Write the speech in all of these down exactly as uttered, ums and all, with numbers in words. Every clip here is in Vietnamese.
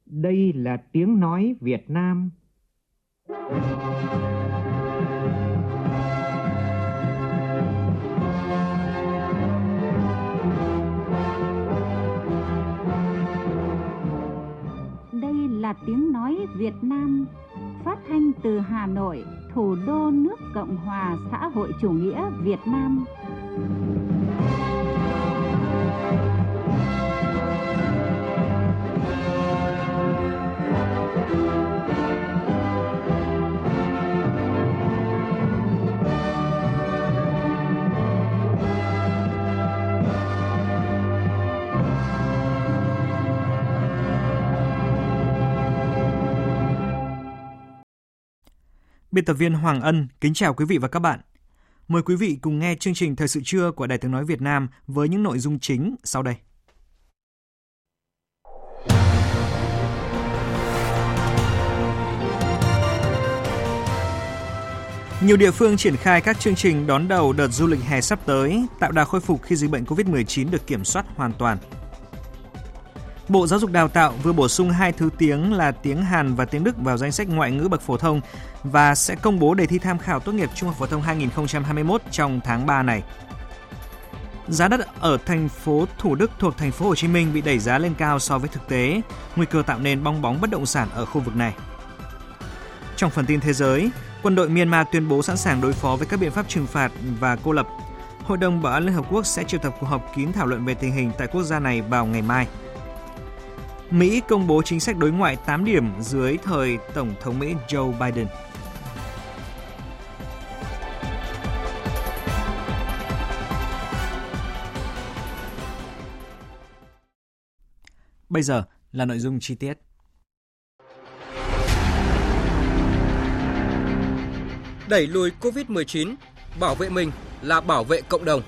Đây là tiếng nói Việt Nam. Đây là tiếng nói Việt Nam, phát thanh từ Hà Nội, thủ đô nước Cộng hòa xã hội chủ nghĩa Việt Nam. Biên tập viên Hoàng Ân kính chào quý vị và các bạn. Mời quý vị cùng nghe chương trình Thời sự trưa của Đài Tiếng nói Việt Nam với những nội dung chính sau đây. Nhiều địa phương triển khai các chương trình đón đầu đợt du lịch hè sắp tới, tạo đà khôi phục khi dịch bệnh covid mười chín được kiểm soát hoàn toàn. Bộ Giáo dục Đào tạo vừa bổ sung hai thứ tiếng là tiếng Hàn và tiếng Đức vào danh sách ngoại ngữ bậc phổ thông và sẽ công bố đề thi tham khảo tốt nghiệp Trung học phổ thông hai không hai mốt trong tháng ba này. Giá đất ở thành phố Thủ Đức thuộc thành phố Hồ Chí Minh bị đẩy giá lên cao so với thực tế, nguy cơ tạo nên bong bóng bất động sản ở khu vực này. Trong phần tin thế giới, quân đội Myanmar tuyên bố sẵn sàng đối phó với các biện pháp trừng phạt và cô lập. Hội đồng Bảo an Liên Hợp Quốc sẽ triệu tập cuộc họp kín thảo luận về tình hình tại quốc gia này vào ngày mai. Mỹ công bố chính sách đối ngoại tám điểm dưới thời Tổng thống Mỹ Joe Biden. Bây giờ là nội dung chi tiết. Đẩy lùi covid mười chín, bảo vệ mình là bảo vệ cộng đồng.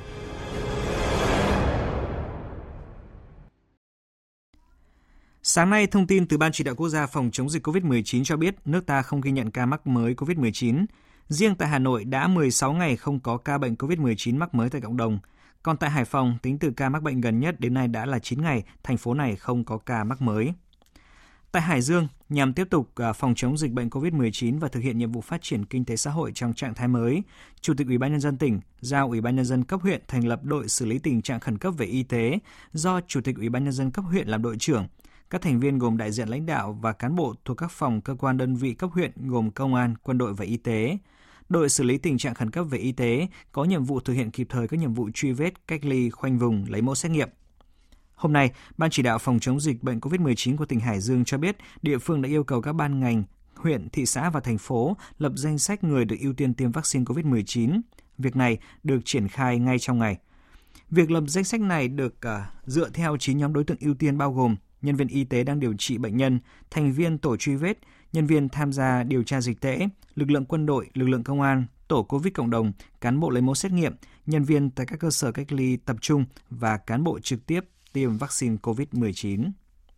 Sáng nay, thông tin từ Ban Chỉ đạo Quốc gia phòng chống dịch covid mười chín cho biết nước ta không ghi nhận ca mắc mới covid mười chín. Riêng tại Hà Nội đã mười sáu ngày không có ca bệnh covid mười chín mắc mới tại cộng đồng. Còn tại Hải Phòng, tính từ ca mắc bệnh gần nhất đến nay đã là chín ngày, thành phố này không có ca mắc mới. Tại Hải Dương, nhằm tiếp tục phòng chống dịch bệnh covid mười chín và thực hiện nhiệm vụ phát triển kinh tế xã hội trong trạng thái mới, Chủ tịch Ủy ban nhân dân tỉnh giao Ủy ban nhân dân cấp huyện thành lập đội xử lý tình trạng khẩn cấp về y tế do Chủ tịch Ủy ban nhân dân cấp huyện làm đội trưởng. Các thành viên gồm đại diện lãnh đạo và cán bộ thuộc các phòng cơ quan đơn vị cấp huyện gồm công an, quân đội và y tế. Đội xử lý tình trạng khẩn cấp về y tế có nhiệm vụ thực hiện kịp thời các nhiệm vụ truy vết, cách ly, khoanh vùng, lấy mẫu xét nghiệm. Hôm nay, Ban Chỉ đạo phòng chống dịch bệnh covid mười chín của tỉnh Hải Dương cho biết địa phương đã yêu cầu các ban ngành, huyện, thị xã và thành phố lập danh sách người được ưu tiên tiêm vaccine covid mười chín. Việc này được triển khai ngay trong ngày. Việc lập danh sách này được uh, dựa theo chín nhóm đối tượng ưu tiên bao gồm nhân viên y tế đang điều trị bệnh nhân, thành viên tổ truy vết, nhân viên tham gia điều tra dịch tễ, lực lượng quân đội, lực lượng công an, tổ COVID cộng đồng, cán bộ lấy mẫu xét nghiệm, nhân viên tại các cơ sở cách ly tập trung và cán bộ trực tiếp tiêm vaccine covid mười chín.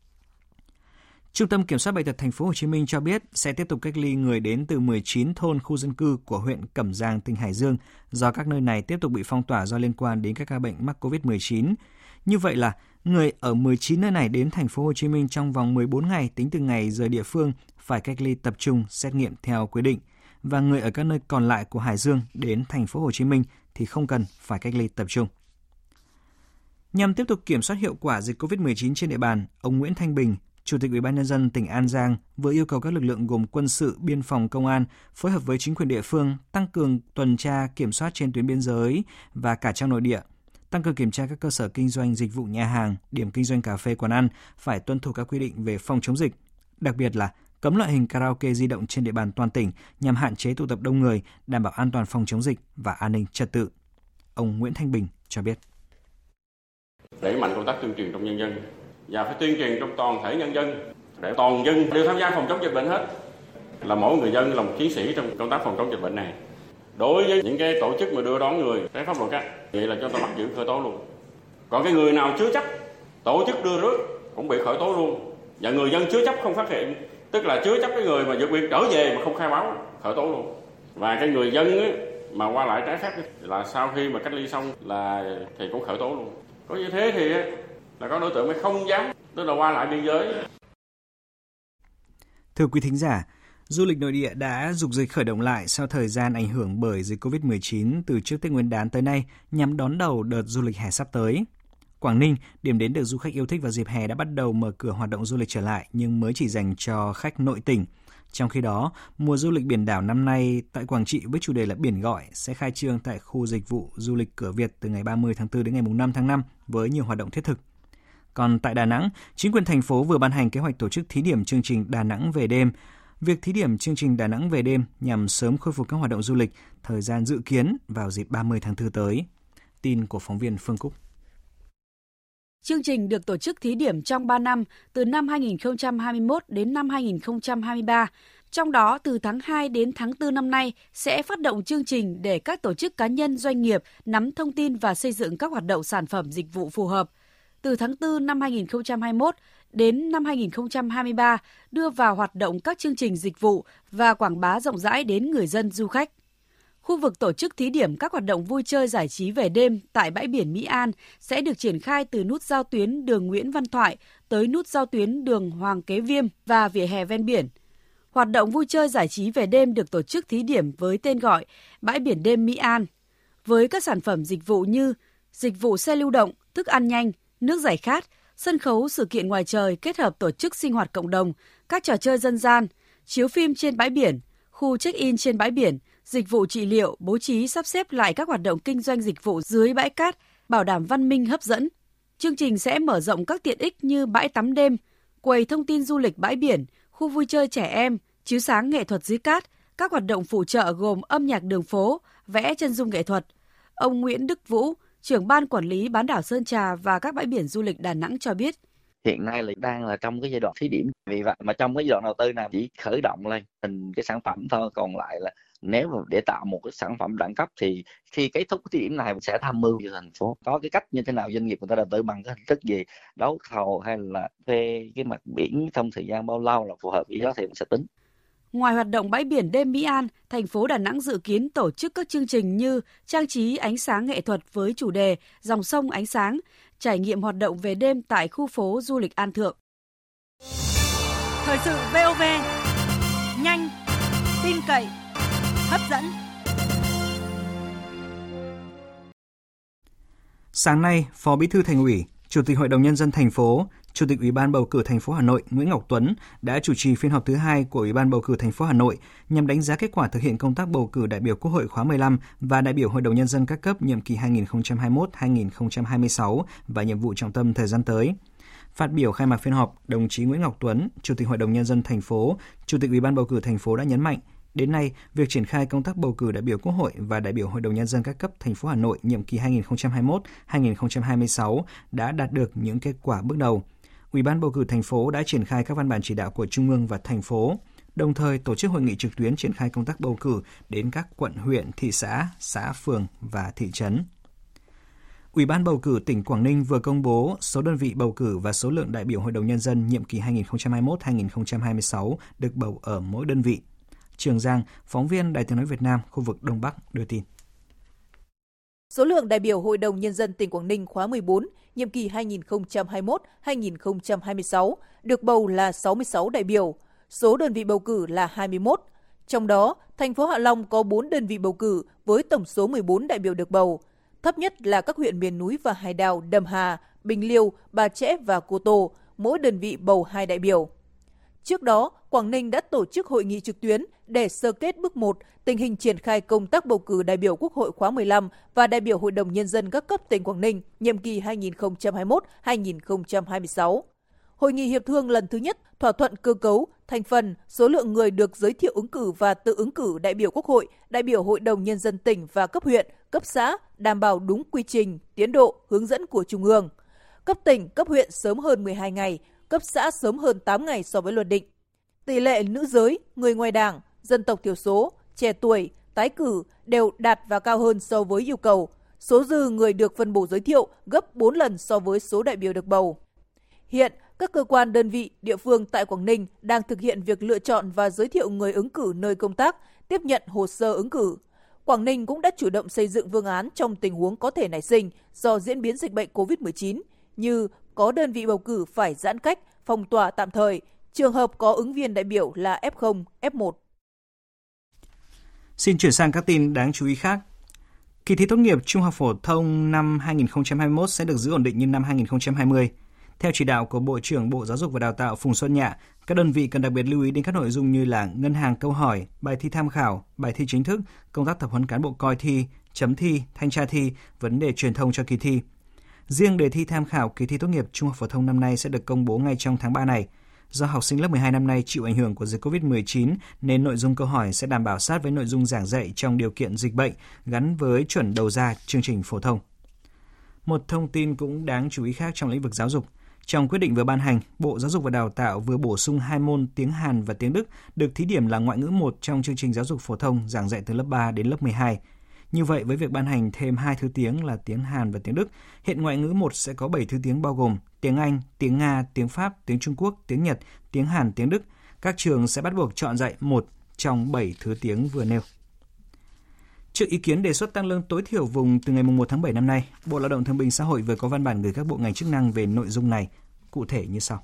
Trung tâm Kiểm soát bệnh tật thành phố Hồ Chí Minh cho biết sẽ tiếp tục cách ly người đến từ mười chín thôn khu dân cư của huyện Cẩm Giàng, tỉnh Hải Dương do các nơi này tiếp tục bị phong tỏa do liên quan đến các ca bệnh mắc covid mười chín. Như vậy là người ở mười chín nơi này đến thành phố Hồ Chí Minh trong vòng mười bốn ngày tính từ ngày rời địa phương phải cách ly tập trung xét nghiệm theo quy định và người ở các nơi còn lại của Hải Dương đến thành phố Hồ Chí Minh thì không cần phải cách ly tập trung. Nhằm tiếp tục kiểm soát hiệu quả dịch covid mười chín trên địa bàn, ông Nguyễn Thanh Bình, Chủ tịch Ủy ban nhân dân tỉnh An Giang vừa yêu cầu các lực lượng gồm quân sự, biên phòng, công an phối hợp với chính quyền địa phương tăng cường tuần tra kiểm soát trên tuyến biên giới và cả trong nội địa, tăng cường kiểm tra các cơ sở kinh doanh dịch vụ nhà hàng, điểm kinh doanh cà phê quán ăn phải tuân thủ các quy định về phòng chống dịch, đặc biệt là cấm loại hình karaoke di động trên địa bàn toàn tỉnh nhằm hạn chế tụ tập đông người, đảm bảo an toàn phòng chống dịch và an ninh trật tự. Ông Nguyễn Thanh Bình cho biết. Đẩy mạnh công tác tuyên truyền trong nhân dân và phải tuyên truyền trong toàn thể nhân dân để toàn dân đều tham gia phòng chống dịch bệnh hết, là mỗi người dân là một chiến sĩ trong công tác phòng chống dịch bệnh này. Đối với những cái tổ chức mà đưa đón người trái pháp luật á, vậy là cho ta bắt giữ khởi tố luôn. Còn cái người nào chứa chấp, tổ chức đưa rước cũng bị khởi tố luôn. Và người dân chứa chấp không phát hiện, tức là chứa chấp cái người mà vượt biên trở về mà không khai báo, khởi tố luôn. Và cái người dân ấy, mà qua lại trái phép là sau khi mà cách ly xong là thì cũng khởi tố luôn. Có như thế thì là có đối tượng mới không dám, tức là qua lại biên giới. Thưa quý thính giả, du lịch nội địa đã dục dịch khởi động lại sau thời gian ảnh hưởng bởi dịch covid mười chín từ trước Tết Nguyên đán tới nay nhằm đón đầu đợt du lịch hè sắp tới. Quảng Ninh, điểm đến được du khách yêu thích vào dịp hè đã bắt đầu mở cửa hoạt động du lịch trở lại nhưng mới chỉ dành cho khách nội tỉnh. Trong khi đó, mùa du lịch biển đảo năm nay tại Quảng Trị với chủ đề là Biển Gọi sẽ khai trương tại khu dịch vụ du lịch Cửa Việt từ ngày ba mươi tháng tư đến ngày năm tháng năm với nhiều hoạt động thiết thực. Còn tại Đà Nẵng, chính quyền thành phố vừa ban hành kế hoạch tổ chức thí điểm chương trình Đà Nẵng về đêm. Việc thí điểm chương trình Đà Nẵng về đêm nhằm sớm khôi phục các hoạt động du lịch, thời gian dự kiến vào dịp ba mươi tháng tư tới. Tin của phóng viên Phương Cúc. Chương trình được tổ chức thí điểm trong ba năm, từ năm hai nghìn không trăm hai mươi mốt đến năm hai nghìn không trăm hai mươi ba. Trong đó, từ tháng hai đến tháng tư năm nay sẽ phát động chương trình để các tổ chức cá nhân doanh nghiệp nắm thông tin và xây dựng các hoạt động sản phẩm dịch vụ phù hợp. Từ tháng tư năm hai nghìn không trăm hai mươi mốt đến năm hai nghìn không trăm hai mươi ba đưa vào hoạt động các chương trình dịch vụ và quảng bá rộng rãi đến người dân du khách. Khu vực tổ chức thí điểm các hoạt động vui chơi giải trí về đêm tại bãi biển Mỹ An sẽ được triển khai từ nút giao tuyến đường Nguyễn Văn Thoại tới nút giao tuyến đường Hoàng Kế Viêm và vỉa hè ven biển. Hoạt động vui chơi giải trí về đêm được tổ chức thí điểm với tên gọi Bãi biển đêm Mỹ An, với các sản phẩm dịch vụ như dịch vụ xe lưu động, thức ăn nhanh, nước giải khát, sân khấu sự kiện ngoài trời kết hợp tổ chức sinh hoạt cộng đồng, các trò chơi dân gian, chiếu phim trên bãi biển, khu check-in trên bãi biển, dịch vụ trị liệu, bố trí sắp xếp lại các hoạt động kinh doanh dịch vụ dưới bãi cát, bảo đảm văn minh hấp dẫn. Chương trình sẽ mở rộng các tiện ích như bãi tắm đêm, quầy thông tin du lịch bãi biển, khu vui chơi trẻ em, chiếu sáng nghệ thuật dưới cát, các hoạt động phụ trợ gồm âm nhạc đường phố, vẽ chân dung nghệ thuật. Ông Nguyễn Đức Vũ, trưởng ban quản lý bán đảo Sơn Trà và các bãi biển du lịch Đà Nẵng cho biết. Hiện nay là đang là trong cái giai đoạn thí điểm, vì vậy mà trong cái giai đoạn đầu tư này chỉ khởi động lên thành cái sản phẩm thôi, còn lại là nếu mà để tạo một cái sản phẩm đẳng cấp thì khi kết thúc cái thí điểm này sẽ tham mưu cho thành phố có cái cách như thế nào, doanh nghiệp người ta đầu tư bằng cái hình thức gì, đấu thầu hay là thuê cái mặt biển trong thời gian bao lâu là phù hợp, ý đó thì mình sẽ tính. Ngoài hoạt động bãi biển đêm Mỹ An, thành phố Đà Nẵng dự kiến tổ chức các chương trình như trang trí ánh sáng nghệ thuật với chủ đề Dòng sông ánh sáng, trải nghiệm hoạt động về đêm tại khu phố du lịch An Thượng. Thời sự vê o vê, nhanh, tin cậy, hấp dẫn. Sáng nay, Phó Bí thư Thành ủy, Chủ tịch Hội đồng Nhân dân thành phố, Chủ tịch Ủy ban bầu cử thành phố Hà Nội Nguyễn Ngọc Tuấn đã chủ trì phiên họp thứ hai của Ủy ban bầu cử thành phố Hà Nội nhằm đánh giá kết quả thực hiện công tác bầu cử đại biểu Quốc hội khóa mười lăm và đại biểu Hội đồng Nhân dân các cấp nhiệm kỳ hai nghìn không trăm hai mươi mốt đến hai nghìn không trăm hai mươi sáu và nhiệm vụ trọng tâm thời gian tới. Phát biểu khai mạc phiên họp, đồng chí Nguyễn Ngọc Tuấn, Chủ tịch Hội đồng Nhân dân thành phố, Chủ tịch Ủy ban bầu cử thành phố đã nhấn mạnh, đến nay, việc triển khai công tác bầu cử đại biểu Quốc hội và đại biểu Hội đồng Nhân dân các cấp thành phố Hà Nội nhiệm kỳ hai nghìn không trăm hai mươi mốt đến hai nghìn không trăm hai mươi sáu đã đạt được những kết quả bước đầu. Ủy ban bầu cử thành phố đã triển khai các văn bản chỉ đạo của Trung ương và thành phố, đồng thời tổ chức hội nghị trực tuyến triển khai công tác bầu cử đến các quận, huyện, thị xã, xã, phường và thị trấn. Ủy ban bầu cử tỉnh Quảng Ninh vừa công bố số đơn vị bầu cử và số lượng đại biểu Hội đồng Nhân dân nhiệm kỳ hai nghìn không trăm hai mươi mốt đến hai nghìn không trăm hai mươi sáu được bầu ở mỗi đơn vị. Trường Giang, phóng viên Đài Tiếng nói Việt Nam, khu vực Đông Bắc đưa tin. Số lượng đại biểu Hội đồng Nhân dân tỉnh Quảng Ninh khóa mười bốn, nhiệm kỳ hai nghìn không trăm hai mươi mốt đến hai nghìn không trăm hai mươi sáu, được bầu là sáu mươi sáu đại biểu, số đơn vị bầu cử là hai mươi mốt. Trong đó, thành phố Hạ Long có bốn đơn vị bầu cử với tổng số mười bốn đại biểu được bầu. Thấp nhất là các huyện miền núi và hải đảo Đầm Hà, Bình Liêu, Bà Chẽ và Cô Tô, mỗi đơn vị bầu hai đại biểu. Trước đó, Quảng Ninh đã tổ chức hội nghị trực tuyến để sơ kết bước một tình hình triển khai công tác bầu cử đại biểu Quốc hội khóa mười lăm và đại biểu Hội đồng Nhân dân các cấp tỉnh Quảng Ninh nhiệm kỳ hai nghìn không trăm hai mươi mốt đến hai nghìn không trăm hai mươi sáu. Hội nghị hiệp thương lần thứ nhất thỏa thuận cơ cấu, thành phần, số lượng người được giới thiệu ứng cử và tự ứng cử đại biểu Quốc hội, đại biểu Hội đồng Nhân dân tỉnh và cấp huyện, cấp xã, đảm bảo đúng quy trình, tiến độ, hướng dẫn của Trung ương. Cấp tỉnh, cấp huyện sớm hơn mười hai ngày, cấp xã sớm hơn tám ngày so với luật định. Tỷ lệ nữ giới, người ngoài đảng, dân tộc thiểu số, trẻ tuổi, tái cử đều đạt và cao hơn so với yêu cầu. Số dư người được phân bổ giới thiệu gấp bốn lần so với số đại biểu được bầu. Hiện, các cơ quan đơn vị, địa phương tại Quảng Ninh đang thực hiện việc lựa chọn và giới thiệu người ứng cử nơi công tác, tiếp nhận hồ sơ ứng cử. Quảng Ninh cũng đã chủ động xây dựng phương án trong tình huống có thể nảy sinh do diễn biến dịch bệnh covid mười chín, như có đơn vị bầu cử phải giãn cách, phong tỏa tạm thời, Trường hợp có ứng viên đại biểu là ép không, ép một. Xin chuyển sang các tin đáng chú ý khác. Kỳ thi tốt nghiệp trung học phổ thông năm hai không hai mốt sẽ được giữ ổn định như năm hai không hai không. Theo chỉ đạo của Bộ trưởng Bộ Giáo dục và Đào tạo Phùng Xuân Nhạ, các đơn vị cần đặc biệt lưu ý đến các nội dung như là ngân hàng câu hỏi, bài thi tham khảo, bài thi chính thức, công tác tập huấn cán bộ coi thi, chấm thi, thanh tra thi, vấn đề truyền thông cho kỳ thi. Riêng đề thi tham khảo kỳ thi tốt nghiệp trung học phổ thông năm nay sẽ được công bố ngay trong tháng ba này. Do học sinh lớp mười hai năm nay chịu ảnh hưởng của dịch covid mười chín nên nội dung câu hỏi sẽ đảm bảo sát với nội dung giảng dạy trong điều kiện dịch bệnh gắn với chuẩn đầu ra chương trình phổ thông. Một thông tin cũng đáng chú ý khác trong lĩnh vực giáo dục. Trong quyết định vừa ban hành, Bộ Giáo dục và Đào tạo vừa bổ sung hai môn tiếng Hàn và tiếng Đức được thí điểm là ngoại ngữ một trong chương trình giáo dục phổ thông giảng dạy từ lớp ba đến lớp mười hai. Như vậy, với việc ban hành thêm hai thứ tiếng là tiếng Hàn và tiếng Đức, hiện ngoại ngữ một sẽ có bảy thứ tiếng bao gồm tiếng Anh, tiếng Nga, tiếng Pháp, tiếng Trung Quốc, tiếng Nhật, tiếng Hàn, tiếng Đức. Các trường sẽ bắt buộc chọn dạy một trong bảy thứ tiếng vừa nêu. Trước ý kiến đề xuất tăng lương tối thiểu vùng từ ngày mùng một tháng bảy năm nay, Bộ Lao động Thương binh Xã hội vừa có văn bản gửi các bộ ngành chức năng về nội dung này, cụ thể như sau.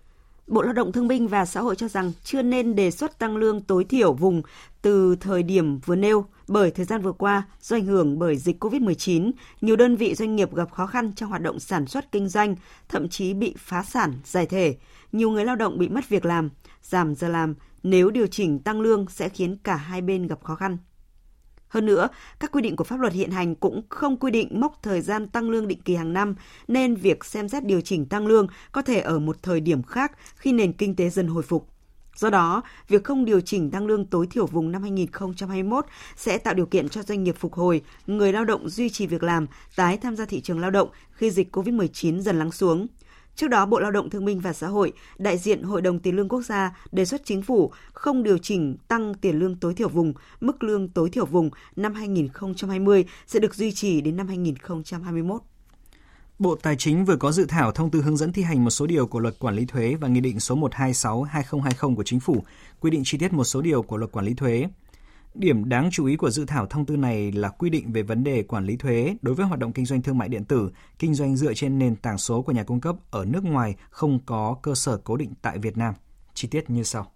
Bộ Lao động Thương binh và Xã hội cho rằng chưa nên đề xuất tăng lương tối thiểu vùng từ thời điểm vừa nêu, bởi thời gian vừa qua, do ảnh hưởng bởi dịch covid mười chín, nhiều đơn vị doanh nghiệp gặp khó khăn trong hoạt động sản xuất kinh doanh, thậm chí bị phá sản, giải thể. Nhiều người lao động bị mất việc làm, giảm giờ làm, nếu điều chỉnh tăng lương sẽ khiến cả hai bên gặp khó khăn. Hơn nữa, các quy định của pháp luật hiện hành cũng không quy định mốc thời gian tăng lương định kỳ hàng năm, nên việc xem xét điều chỉnh tăng lương có thể ở một thời điểm khác khi nền kinh tế dần hồi phục. Do đó, việc không điều chỉnh tăng lương tối thiểu vùng năm hai không hai mốt sẽ tạo điều kiện cho doanh nghiệp phục hồi, người lao động duy trì việc làm, tái tham gia thị trường lao động khi dịch covid mười chín dần lắng xuống. Trước đó, Bộ Lao động Thương binh và Xã hội, đại diện Hội đồng Tiền lương Quốc gia đề xuất Chính phủ không điều chỉnh tăng tiền lương tối thiểu vùng, mức lương tối thiểu vùng năm hai không hai không sẽ được duy trì đến năm hai không hai mốt. Bộ Tài chính vừa có dự thảo thông tư hướng dẫn thi hành một số điều của Luật Quản lý thuế và Nghị định số một trăm hai mươi sáu trên hai nghìn không trăm hai mươi của Chính phủ, quy định chi tiết một số điều của Luật Quản lý thuế. Điểm đáng chú ý của dự thảo thông tư này là quy định về vấn đề quản lý thuế đối với hoạt động kinh doanh thương mại điện tử, kinh doanh dựa trên nền tảng số của nhà cung cấp ở nước ngoài không có cơ sở cố định tại Việt Nam. Chi tiết như sau.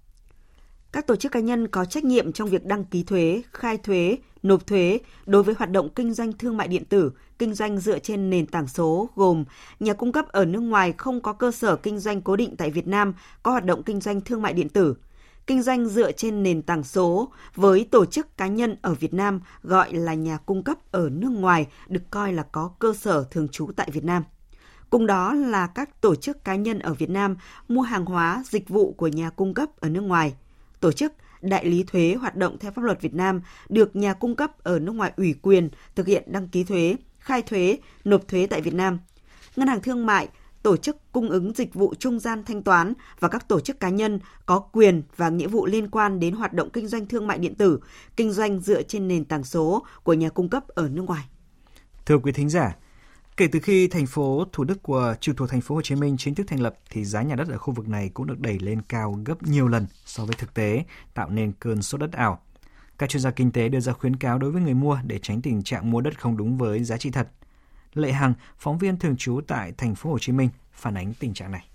Các tổ chức cá nhân có trách nhiệm trong việc đăng ký thuế, khai thuế, nộp thuế đối với hoạt động kinh doanh thương mại điện tử, kinh doanh dựa trên nền tảng số gồm nhà cung cấp ở nước ngoài không có cơ sở kinh doanh cố định tại Việt Nam có hoạt động kinh doanh thương mại điện tử, kinh doanh dựa trên nền tảng số với tổ chức cá nhân ở Việt Nam gọi là nhà cung cấp ở nước ngoài được coi là có cơ sở thường trú tại Việt Nam. Cùng đó là các tổ chức cá nhân ở Việt Nam mua hàng hóa, dịch vụ của nhà cung cấp ở nước ngoài. Tổ chức, đại lý thuế hoạt động theo pháp luật Việt Nam được nhà cung cấp ở nước ngoài ủy quyền thực hiện đăng ký thuế, khai thuế, nộp thuế tại Việt Nam. Ngân hàng thương mại, tổ chức cung ứng dịch vụ trung gian thanh toán và các tổ chức cá nhân có quyền và nghĩa vụ liên quan đến hoạt động kinh doanh thương mại điện tử, kinh doanh dựa trên nền tảng số của nhà cung cấp ở nước ngoài. Thưa quý thính giả, kể từ khi thành phố Thủ Đức của trực thuộc thành phố Hồ Chí Minh chính thức thành lập thì giá nhà đất ở khu vực này cũng được đẩy lên cao gấp nhiều lần so với thực tế, tạo nên cơn sốt đất ảo. Các chuyên gia kinh tế đưa ra khuyến cáo đối với người mua để tránh tình trạng mua đất không đúng với giá trị thật. Lệ Hằng, phóng viên thường trú tại thành phố Hồ Chí Minh, phản ánh tình trạng này.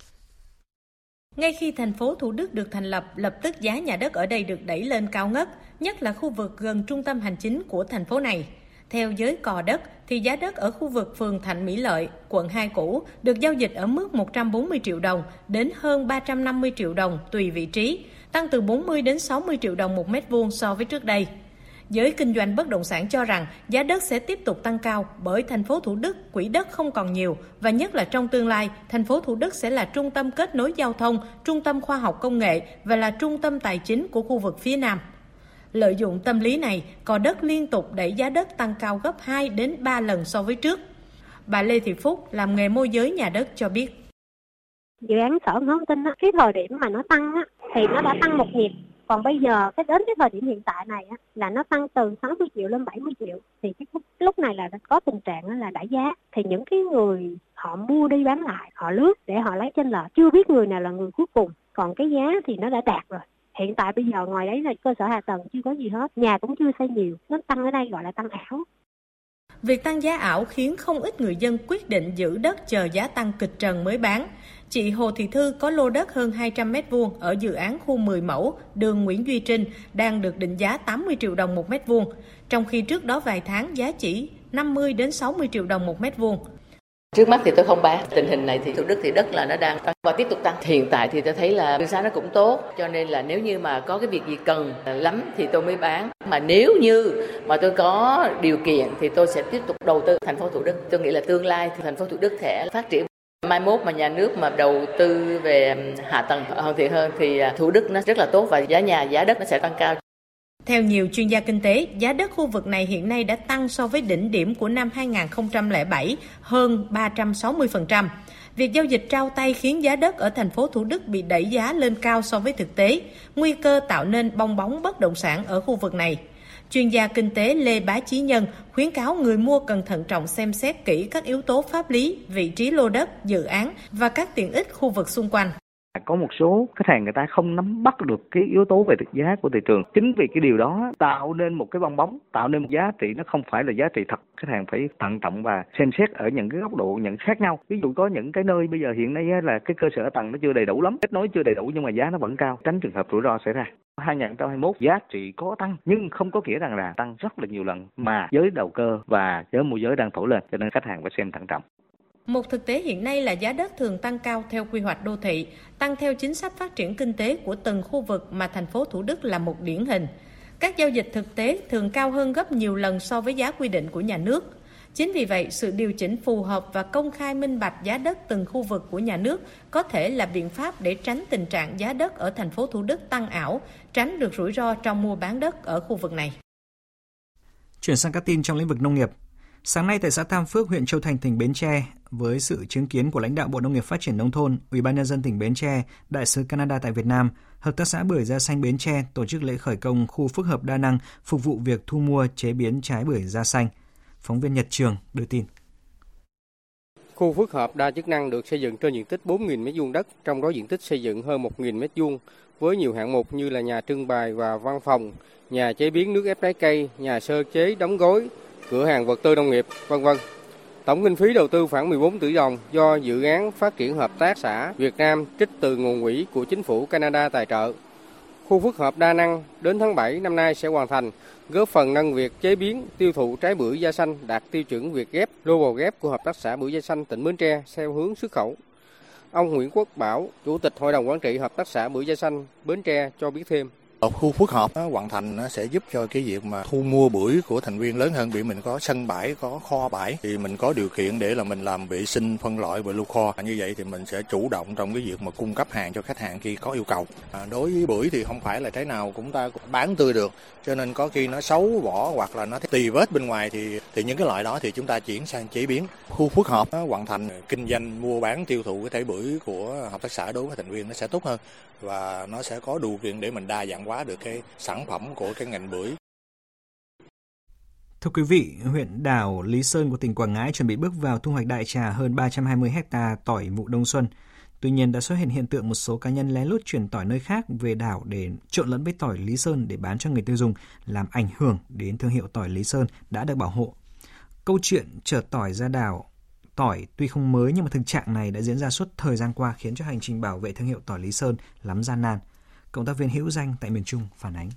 Ngay khi thành phố Thủ Đức được thành lập, lập tức giá nhà đất ở đây được đẩy lên cao ngất, nhất là khu vực gần trung tâm hành chính của thành phố này. Theo giới cò đất, thì giá đất ở khu vực phường Thạnh Mỹ Lợi, quận hai cũ được giao dịch ở mức một trăm bốn mươi triệu đồng đến hơn ba trăm năm mươi triệu đồng tùy vị trí, tăng từ bốn mươi đến sáu mươi triệu đồng một mét vuông so với trước đây. Giới kinh doanh bất động sản cho rằng giá đất sẽ tiếp tục tăng cao bởi thành phố Thủ Đức quỹ đất không còn nhiều và nhất là trong tương lai, thành phố Thủ Đức sẽ là trung tâm kết nối giao thông, trung tâm khoa học công nghệ và là trung tâm tài chính của khu vực phía Nam. Lợi dụng tâm lý này, cò đất liên tục đẩy giá đất tăng cao gấp hai đến ba lần so với trước. Bà Lê Thị Phúc làm nghề môi giới nhà đất cho biết. Dự án Sở Thông tin, cái thời điểm mà nó tăng thì nó đã tăng một nhịp. Còn bây giờ cái đến cái thời điểm hiện tại này á, là nó tăng từ sáu mươi triệu lên bảy mươi triệu thì cái lúc này là có tình trạng là đẩy giá, thì những cái người họ mua đi bán lại, họ lướt để họ lấy chênh lệch, chưa biết người nào là người cuối cùng. Còn cái giá thì nó đã đạt rồi. Hiện tại bây giờ ngoài đấy là cơ sở hạ tầng chưa có gì hết, nhà cũng chưa xây nhiều, nó tăng ở đây gọi là tăng ảo. Việc tăng giá ảo khiến không ít người dân quyết định giữ đất chờ giá tăng kịch trần mới bán. Chị Hồ Thị Thư có lô đất hơn hai trăm mét vuông ở dự án khu mười mẫu, đường Nguyễn Duy Trinh đang được định giá tám mươi triệu đồng một mét vuông, trong khi trước đó vài tháng giá chỉ năm mươi đến sáu mươi triệu đồng một mét vuông. Trước mắt thì tôi không bán. Tình hình này thì Thủ Đức thì đất là nó đang tăng và tiếp tục tăng. Hiện tại thì tôi thấy là đường xá nó cũng tốt, cho nên là nếu như mà có cái việc gì cần lắm thì tôi mới bán. Mà nếu như mà tôi có điều kiện thì tôi sẽ tiếp tục đầu tư thành phố Thủ Đức. Tôi nghĩ là tương lai thì thành phố Thủ Đức sẽ phát triển. Mai mốt mà nhà nước mà đầu tư về hạ tầng hoàn thiện hơn thì Thủ Đức nó rất là tốt và giá nhà, giá đất nó sẽ tăng cao. Theo nhiều chuyên gia kinh tế, giá đất khu vực này hiện nay đã tăng so với đỉnh điểm của năm hai không không bảy hơn ba trăm sáu mươi phần trăm. Việc giao dịch trao tay khiến giá đất ở thành phố Thủ Đức bị đẩy giá lên cao so với thực tế, nguy cơ tạo nên bong bóng bất động sản ở khu vực này. Chuyên gia kinh tế Lê Bá Chí Nhân khuyến cáo người mua cần thận trọng xem xét kỹ các yếu tố pháp lý, vị trí lô đất, dự án và các tiện ích khu vực xung quanh. Có một số khách hàng người ta không nắm bắt được cái yếu tố về giá của thị trường. Chính vì cái điều đó tạo nên một cái bong bóng, tạo nên một giá trị nó không phải là giá trị thật. Khách hàng phải thận trọng và xem xét ở những cái góc độ nhận khác nhau. Ví dụ có những cái nơi bây giờ hiện nay là cái cơ sở hạ tầng nó chưa đầy đủ lắm, kết nối chưa đầy đủ nhưng mà giá nó vẫn cao, tránh trường hợp rủi ro xảy ra. hai không hai mốt giá trị có tăng nhưng không có nghĩa rằng là tăng rất là nhiều lần, mà giới đầu cơ và giới môi giới đang thổi lên, cho nên khách hàng phải xem thận trọng. Một thực tế hiện nay là giá đất thường tăng cao theo quy hoạch đô thị, tăng theo chính sách phát triển kinh tế của từng khu vực mà thành phố Thủ Đức là một điển hình. Các giao dịch thực tế thường cao hơn gấp nhiều lần so với giá quy định của nhà nước. Chính vì vậy, sự điều chỉnh phù hợp và công khai minh bạch giá đất từng khu vực của nhà nước có thể là biện pháp để tránh tình trạng giá đất ở thành phố Thủ Đức tăng ảo, tránh được rủi ro trong mua bán đất ở khu vực này. Chuyển sang các tin trong lĩnh vực nông nghiệp. Sáng nay tại xã Tam Phước, huyện Châu Thành, tỉnh Bến Tre, với sự chứng kiến của lãnh đạo Bộ Nông nghiệp Phát triển Nông thôn, Ủy ban nhân dân tỉnh Bến Tre, Đại sứ Canada tại Việt Nam, Hợp tác xã Bưởi Da Xanh Bến Tre tổ chức lễ khởi công khu phức hợp đa năng phục vụ việc thu mua chế biến trái bưởi da xanh. Phóng viên Nhật Trường đưa tin. Khu phức hợp đa chức năng được xây dựng trên diện tích bốn nghìn mét vuông đất, trong đó diện tích xây dựng hơn một nghìn mét vuông, với nhiều hạng mục như là nhà trưng bày và văn phòng, nhà chế biến nước ép trái cây, nhà sơ chế đóng gói, cửa hàng vật tư nông nghiệp, vân vân. Tổng kinh phí đầu tư khoảng mười bốn tỷ đồng do dự án phát triển hợp tác xã Việt Nam trích từ nguồn quỹ của chính phủ Canada tài trợ. Khu phức hợp đa năng đến tháng bảy năm nay sẽ hoàn thành, góp phần nâng việc chế biến, tiêu thụ trái bưởi da xanh đạt tiêu chuẩn Việt Gap, Global Gap của Hợp tác xã Bưởi Da Xanh tỉnh Bến Tre theo hướng xuất khẩu. Ông Nguyễn Quốc Bảo, Chủ tịch Hội đồng Quản trị Hợp tác xã Bưởi Da Xanh Bến Tre cho biết thêm. Khu phức hợp nó hoàn thành nó sẽ giúp cho cái việc mà thu mua bưởi của thành viên lớn hơn, vì mình có sân bãi, có kho bãi thì mình có điều kiện để là mình làm vệ sinh, phân loại và lưu kho. Như vậy thì mình sẽ chủ động trong cái việc mà cung cấp hàng cho khách hàng khi có yêu cầu. À, đối với bưởi thì không phải là trái nào cũng ta bán tươi được, cho nên có khi nó xấu vỏ hoặc là nó tì vết bên ngoài thì thì những cái loại đó thì chúng ta chuyển sang chế biến. Khu phức hợp nó hoàn thành kinh doanh mua bán tiêu thụ cái trái bưởi của hợp tác xã đối với thành viên nó sẽ tốt hơn và nó sẽ có điều kiện để mình đa dạng hóa được cái sản phẩm của cái ngành bưởi. Thưa quý vị, huyện đảo Lý Sơn của tỉnh Quảng Ngãi chuẩn bị bước vào thu hoạch đại trà hơn ba trăm hai mươi héc ta tỏi vụ đông xuân. Tuy nhiên đã xuất hiện hiện tượng một số cá nhân lén lút chuyển tỏi nơi khác về đảo để trộn lẫn với tỏi Lý Sơn để bán cho người tiêu dùng, làm ảnh hưởng đến thương hiệu tỏi Lý Sơn đã được bảo hộ. Câu chuyện chở tỏi ra đảo tỏi tuy không mới nhưng mà thực trạng này đã diễn ra suốt thời gian qua, khiến cho hành trình bảo vệ thương hiệu tỏi Lý Sơn lắm gian nan. Cộng tác viên Hữu Danh tại miền Trung phản ánh.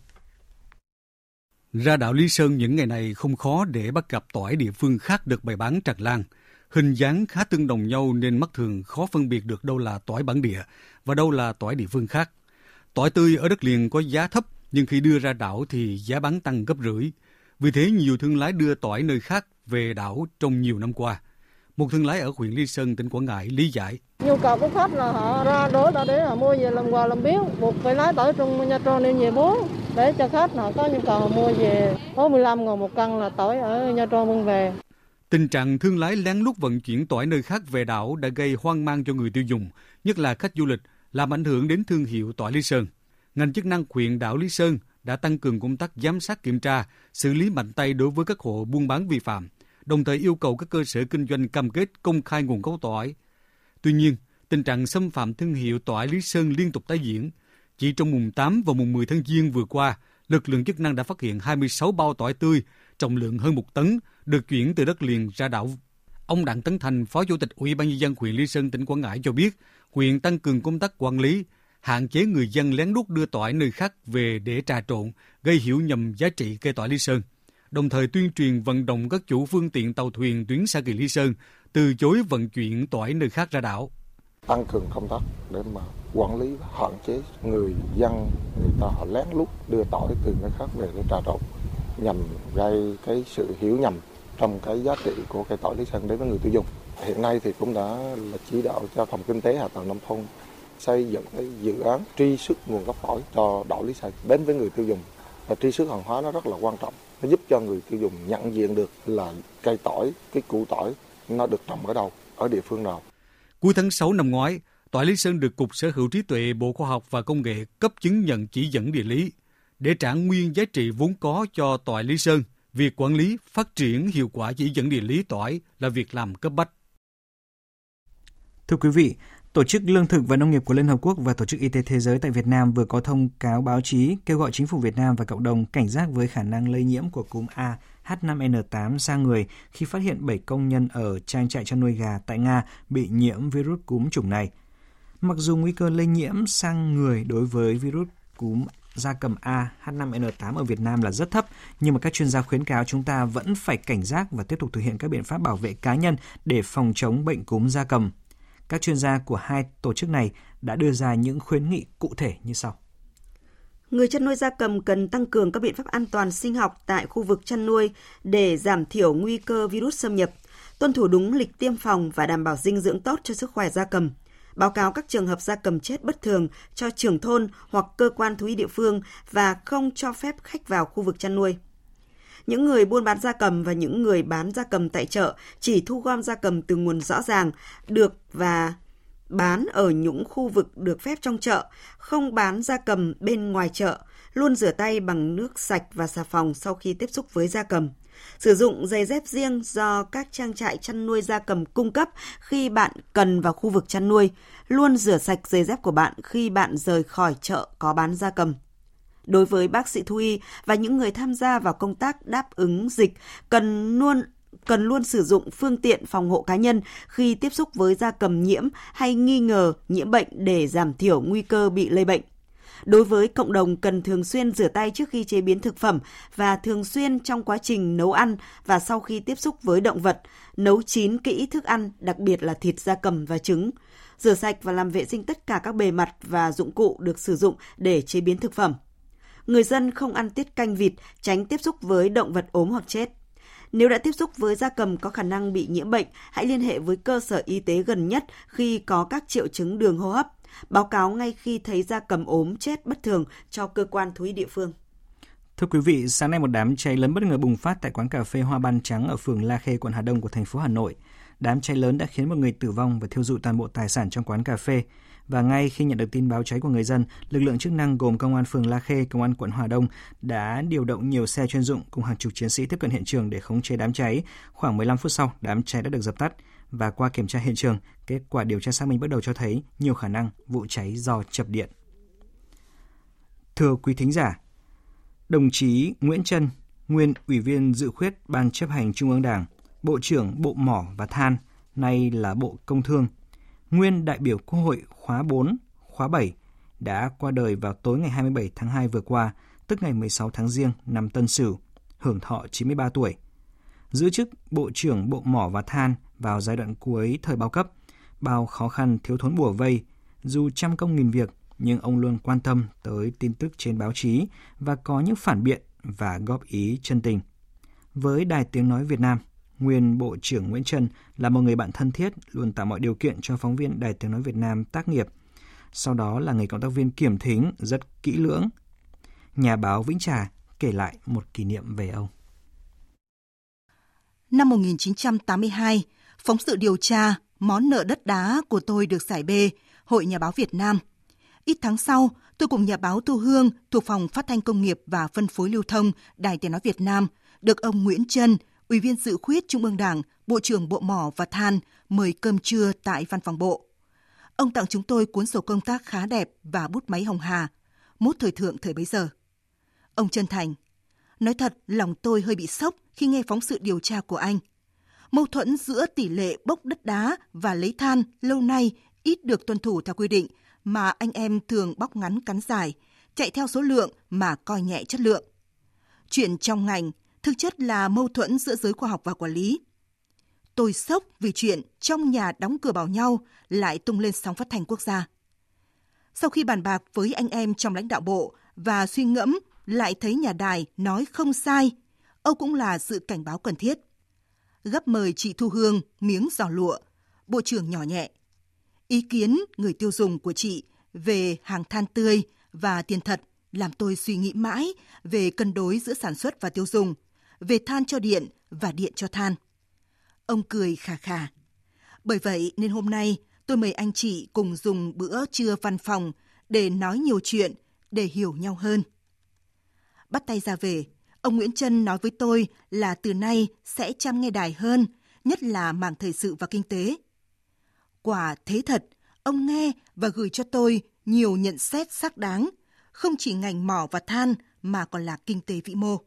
Ra đảo Lý Sơn những ngày này không khó để bắt gặp tỏi địa phương khác được bày bán tràn lan. Hình dáng khá tương đồng nhau nên mắt thường khó phân biệt được đâu là tỏi bản địa và đâu là tỏi địa phương khác. Tỏi tươi ở đất liền có giá thấp nhưng khi đưa ra đảo thì giá bán tăng gấp rưỡi. Vì thế nhiều thương lái đưa tỏi nơi khác về đảo trong nhiều năm qua. Một thương lái ở huyện Lý Sơn, tỉnh Quảng Ngãi lý giải. Nhu cầu của khách là họ ra đối ta để họ mua về làm quà làm biếu, buộc phải lái tỏi trong Nha Trang nên về bốn để cho khách họ có nhu cầu họ mua về. bốn mươi lăm ngàn một cân là tỏi ở Nha Trang mang về. Tình trạng thương lái lén lút vận chuyển tỏi nơi khác về đảo đã gây hoang mang cho người tiêu dùng, nhất là khách du lịch, làm ảnh hưởng đến thương hiệu tỏi Lý Sơn. Ngành chức năng huyện đảo Lý Sơn đã tăng cường công tác giám sát kiểm tra, xử lý mạnh tay đối với các hộ buôn bán vi phạm, đồng thời yêu cầu các cơ sở kinh doanh cam kết công khai nguồn gốc tỏi. Tuy nhiên, tình trạng xâm phạm thương hiệu tỏi Lý Sơn liên tục tái diễn. Chỉ trong mùng tám và mùng mười tháng Giêng vừa qua, lực lượng chức năng đã phát hiện hai mươi sáu bao tỏi tươi, trọng lượng hơn một tấn, được chuyển từ đất liền ra đảo. Ông Đặng Tấn Thành, Phó Chủ tịch Ủy ban nhân dân huyện Lý Sơn, tỉnh Quảng Ngãi cho biết, huyện tăng cường công tác quản lý, hạn chế người dân lén lút đưa tỏi nơi khác về để trà trộn, gây hiểu nhầm giá trị cây tỏi Lý Sơn. Đồng thời tuyên truyền vận động các chủ phương tiện tàu thuyền tuyến xa kỳ Lý Sơn từ chối vận chuyển tỏi nơi khác ra đảo. Tăng cường công tác để mà quản lý, hạn chế người dân người ta họ lén lút đưa tỏi từ nơi khác về để trà trộn, nhằm gây cái sự hiểu nhầm trong cái giá trị của cây tỏi Lý Sơn đến với người tiêu dùng. Hiện nay thì cũng đã là chỉ đạo cho phòng kinh tế hạ tầng nông thôn xây dựng cái dự án truy xuất nguồn gốc tỏi cho đảo Lý Sơn đến với người tiêu dùng. Và truy xuất hàng hóa nó rất là quan trọng, nó giúp cho người tiêu dùng nhận diện được là cây tỏi, cái củ tỏi nó được trồng ở đâu, ở địa phương nào. Cuối tháng sáu năm ngoái, tỏi Lý Sơn được Cục Sở hữu trí tuệ Bộ Khoa học và Công nghệ cấp chứng nhận chỉ dẫn địa lý. Để trả nguyên giá trị vốn có cho tỏi Lý Sơn, việc quản lý, phát triển hiệu quả chỉ dẫn địa lý tỏi là việc làm cấp bách. Thưa quý vị, Tổ chức Lương thực và Nông nghiệp của Liên Hợp Quốc và Tổ chức Y tế Thế giới tại Việt Nam vừa có thông cáo báo chí kêu gọi chính phủ Việt Nam và cộng đồng cảnh giác với khả năng lây nhiễm của cúm A H năm N tám sang người khi phát hiện bảy công nhân ở trang trại chăn nuôi gà tại Nga bị nhiễm virus cúm chủng này. Mặc dù nguy cơ lây nhiễm sang người đối với virus cúm gia cầm A H năm N tám ở Việt Nam là rất thấp, nhưng mà các chuyên gia khuyến cáo chúng ta vẫn phải cảnh giác và tiếp tục thực hiện các biện pháp bảo vệ cá nhân để phòng chống bệnh cúm gia cầm. Các chuyên gia của hai tổ chức này đã đưa ra những khuyến nghị cụ thể như sau. Người chăn nuôi gia cầm cần tăng cường các biện pháp an toàn sinh học tại khu vực chăn nuôi để giảm thiểu nguy cơ virus xâm nhập, tuân thủ đúng lịch tiêm phòng và đảm bảo dinh dưỡng tốt cho sức khỏe gia cầm. Báo cáo các trường hợp gia cầm chết bất thường cho trưởng thôn hoặc cơ quan thú y địa phương và không cho phép khách vào khu vực chăn nuôi. Những người buôn bán gia cầm và những người bán gia cầm tại chợ chỉ thu gom gia cầm từ nguồn rõ ràng, được và bán ở những khu vực được phép trong chợ, không bán gia cầm bên ngoài chợ, luôn rửa tay bằng nước sạch và xà phòng sau khi tiếp xúc với gia cầm. Sử dụng giày dép riêng do các trang trại chăn nuôi gia cầm cung cấp khi bạn cần vào khu vực chăn nuôi, luôn rửa sạch giày dép của bạn khi bạn rời khỏi chợ có bán gia cầm. Đối với bác sĩ thú y và những người tham gia vào công tác đáp ứng dịch, cần luôn cần luôn sử dụng phương tiện phòng hộ cá nhân khi tiếp xúc với gia cầm nhiễm hay nghi ngờ nhiễm bệnh để giảm thiểu nguy cơ bị lây bệnh. Đối với cộng đồng, cần thường xuyên rửa tay trước khi chế biến thực phẩm và thường xuyên trong quá trình nấu ăn và sau khi tiếp xúc với động vật, nấu chín kỹ thức ăn, đặc biệt là thịt gia cầm và trứng. Rửa sạch và làm vệ sinh tất cả các bề mặt và dụng cụ được sử dụng để chế biến thực phẩm. Người dân không ăn tiết canh vịt, tránh tiếp xúc với động vật ốm hoặc chết. Nếu đã tiếp xúc với gia cầm có khả năng bị nhiễm bệnh, hãy liên hệ với cơ sở y tế gần nhất khi có các triệu chứng đường hô hấp. Báo cáo ngay khi thấy gia cầm ốm chết bất thường cho cơ quan thú y địa phương. Thưa quý vị, sáng nay một đám cháy lớn bất ngờ bùng phát tại quán cà phê Hoa Ban Trắng ở phường La Khê, quận Hà Đông của thành phố Hà Nội. Đám cháy lớn đã khiến một người tử vong và thiêu rụi toàn bộ tài sản trong quán cà phê. Và ngay khi nhận được tin báo cháy của người dân, lực lượng chức năng gồm Công an phường La Khê, Công an quận Hà Đông đã điều động nhiều xe chuyên dụng cùng hàng chục chiến sĩ tiếp cận hiện trường để khống chế đám cháy. Khoảng mười lăm phút sau, đám cháy đã được dập tắt. Và qua kiểm tra hiện trường, kết quả điều tra xác minh bước đầu cho thấy nhiều khả năng vụ cháy do chập điện. Thưa quý thính giả, đồng chí Nguyễn Trân, nguyên Ủy viên Dự khuyết Ban Chấp hành Trung ương Đảng, Bộ trưởng Bộ Mỏ và Than, nay là Bộ Công Thương, nguyên đại biểu Quốc hội khóa bốn, khóa bảy, đã qua đời vào tối ngày hai mươi bảy tháng hai vừa qua, tức ngày mười sáu tháng Giêng năm Tân Sửu, hưởng thọ chín mươi ba tuổi. Giữ chức Bộ trưởng Bộ Mỏ và Than vào giai đoạn cuối thời bao cấp, bao khó khăn thiếu thốn bủa vây, dù trăm công nghìn việc, nhưng ông luôn quan tâm tới tin tức trên báo chí và có những phản biện và góp ý chân tình. Với Đài Tiếng Nói Việt Nam, nguyên Bộ trưởng Nguyễn Trân là một người bạn thân thiết, luôn tạo mọi điều kiện cho phóng viên Đài Tiếng Nói Việt Nam tác nghiệp. Sau đó là người cộng tác viên kiểm thính rất kỹ lưỡng. Nhà báo Vĩnh Trà kể lại một kỷ niệm về ông. Năm một nghìn chín trăm tám mươi hai, phóng sự điều tra Món nợ đất đá của tôi được giải B, Hội Nhà báo Việt Nam. Ít tháng sau, tôi cùng nhà báo Thu Hương thuộc Phòng Phát thanh Công nghiệp và Phân phối Lưu thông Đài Tiếng Nói Việt Nam được ông Nguyễn Trân, Ủy viên Dự khuyết Trung ương Đảng, Bộ trưởng Bộ Mỏ và Than mời cơm trưa tại văn phòng Bộ. Ông tặng chúng tôi cuốn sổ công tác khá đẹp và bút máy hồng hà, mốt thời thượng thời bấy giờ. Ông chân thành: nói thật, lòng tôi hơi bị sốc khi nghe phóng sự điều tra của anh. Mâu thuẫn giữa tỷ lệ bốc đất đá và lấy than lâu nay ít được tuân thủ theo quy định mà anh em thường bóc ngắn cắn dài, chạy theo số lượng mà coi nhẹ chất lượng. Chuyện trong ngành thực chất là mâu thuẫn giữa giới khoa học và quản lý. Tôi sốc vì chuyện trong nhà đóng cửa bảo nhau lại tung lên sóng phát thanh quốc gia. Sau khi bàn bạc với anh em trong lãnh đạo bộ và suy ngẫm lại thấy nhà đài nói không sai, Âu cũng là sự cảnh báo cần thiết. Gấp mời chị Thu Hương miếng giò lụa, Bộ trưởng nhỏ nhẹ. Ý kiến người tiêu dùng của chị về hàng than tươi và tiền thật làm tôi suy nghĩ mãi về cân đối giữa sản xuất và tiêu dùng, về than cho điện và điện cho than. Ông cười khà khà. Bởi vậy nên hôm nay tôi mời anh chị cùng dùng bữa trưa văn phòng để nói nhiều chuyện, để hiểu nhau hơn. Bắt tay ra về, ông Nguyễn Trân nói với tôi là từ nay sẽ chăm nghe đài hơn, nhất là mảng thời sự và kinh tế. Quả thế thật, ông nghe và gửi cho tôi nhiều nhận xét xác đáng, không chỉ ngành mỏ và than mà còn là kinh tế vĩ mô.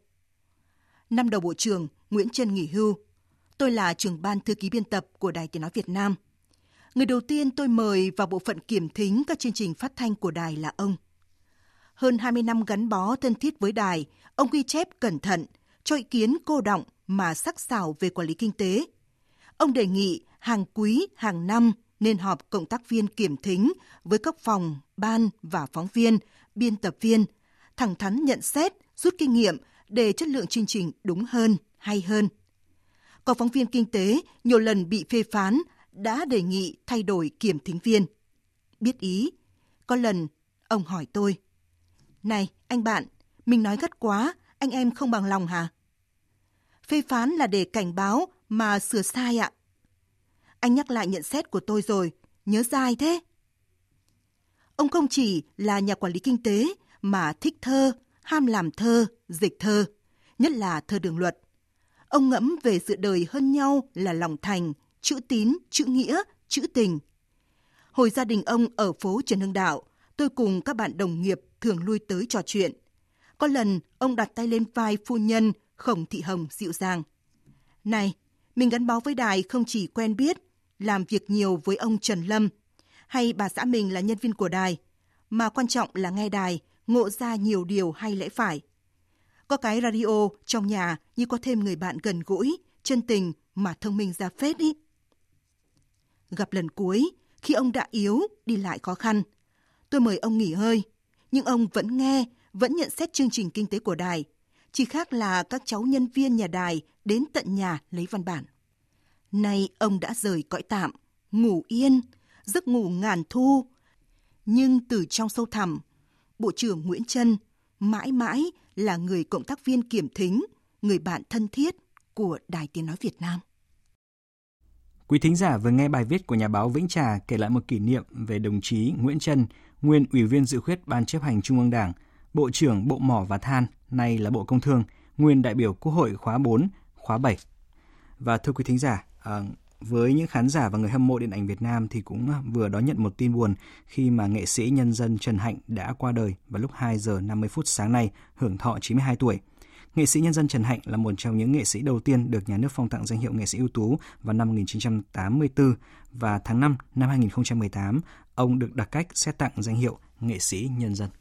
Năm đầu Bộ trưởng, Nguyễn Trân nghỉ hưu. Tôi là trưởng ban thư ký biên tập của Đài Tiếng nói Việt Nam. Người đầu tiên tôi mời vào bộ phận kiểm thính các chương trình phát thanh của đài là ông. Hơn hai mươi năm gắn bó thân thiết với đài, ông ghi chép cẩn thận, cho ý kiến cô đọng mà sắc sảo về quản lý kinh tế. Ông đề nghị hàng quý, hàng năm nên họp cộng tác viên kiểm thính với các phòng, ban và phóng viên, biên tập viên, thẳng thắn nhận xét, rút kinh nghiệm để chất lượng chương trình đúng hơn, hay hơn. Có phóng viên kinh tế nhiều lần bị phê phán đã đề nghị thay đổi kiểm thính viên. Biết ý, có lần ông hỏi tôi: "Này anh bạn, mình nói gắt quá, anh em không bằng lòng hả?" Phê phán là để cảnh báo mà sửa sai ạ. Anh nhắc lại nhận xét của tôi rồi, nhớ dai thế. Ông không chỉ là nhà quản lý kinh tế mà thích thơ, ham làm thơ, dịch thơ, nhất là thơ đường luật. Ông ngẫm về sự đời hơn nhau là lòng thành, chữ tín, chữ nghĩa, chữ tình. Hồi gia đình ông ở phố Trần Hưng Đạo, tôi cùng các bạn đồng nghiệp thường lui tới trò chuyện. Có lần ông đặt tay lên vai phu nhân Khổng Thị Hồng dịu dàng: "Này, mình gắn bó với đài không chỉ quen biết, làm việc nhiều với ông Trần Lâm, hay bà xã mình là nhân viên của đài, mà quan trọng là nghe đài, ngộ ra nhiều điều hay lẽ phải. Có cái radio trong nhà như có thêm người bạn gần gũi, chân tình mà thông minh ra phết ý." Gặp lần cuối, khi ông đã yếu, đi lại khó khăn, tôi mời ông nghỉ hơi, nhưng ông vẫn nghe, vẫn nhận xét chương trình kinh tế của đài. Chỉ khác là các cháu nhân viên nhà đài đến tận nhà lấy văn bản. Nay ông đã rời cõi tạm, ngủ yên, giấc ngủ ngàn thu. Nhưng từ trong sâu thẳm, Bộ trưởng Nguyễn Trân mãi mãi là người cộng tác viên kiểm thính, người bạn thân thiết của Đài Tiếng nói Việt Nam. Quý thính giả vừa nghe bài viết của nhà báo Vĩnh Trà kể lại một kỷ niệm về đồng chí Nguyễn Trân, nguyên Ủy viên dự khuyết Ban Chấp hành Trung ương Đảng, Bộ trưởng Bộ Mỏ và Than, nay là Bộ Công Thương, nguyên đại biểu Quốc hội khóa bốn, khóa bảy. Và thưa quý thính giả, à, với những khán giả và người hâm mộ điện ảnh Việt Nam thì cũng vừa đón nhận một tin buồn khi mà nghệ sĩ nhân dân Trần Hạnh đã qua đời vào lúc hai giờ năm mươi phút sáng nay, hưởng thọ chín mươi hai tuổi. Nghệ sĩ nhân dân Trần Hạnh là một trong những nghệ sĩ đầu tiên được nhà nước phong tặng danh hiệu nghệ sĩ ưu tú vào năm một nghìn chín trăm tám mươi tư, và tháng năm năm hai nghìn không trăm mười tám, ông được đặc cách xét tặng danh hiệu nghệ sĩ nhân dân.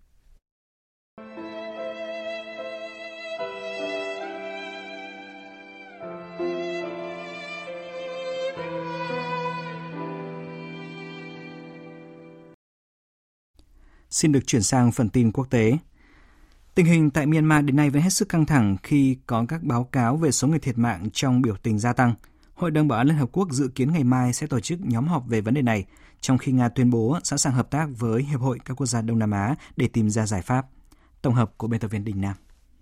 Xin được chuyển sang phần tin quốc tế. Tình hình tại Myanmar đến nay vẫn hết sức căng thẳng khi có các báo cáo về số người thiệt mạng trong biểu tình gia tăng. Hội đồng Bảo an Liên Hợp Quốc dự kiến ngày mai sẽ tổ chức nhóm họp về vấn đề này, trong khi Nga tuyên bố sẵn sàng hợp tác với Hiệp hội các quốc gia Đông Nam Á để tìm ra giải pháp. Tổng hợp của biên tập viên Đình Nam.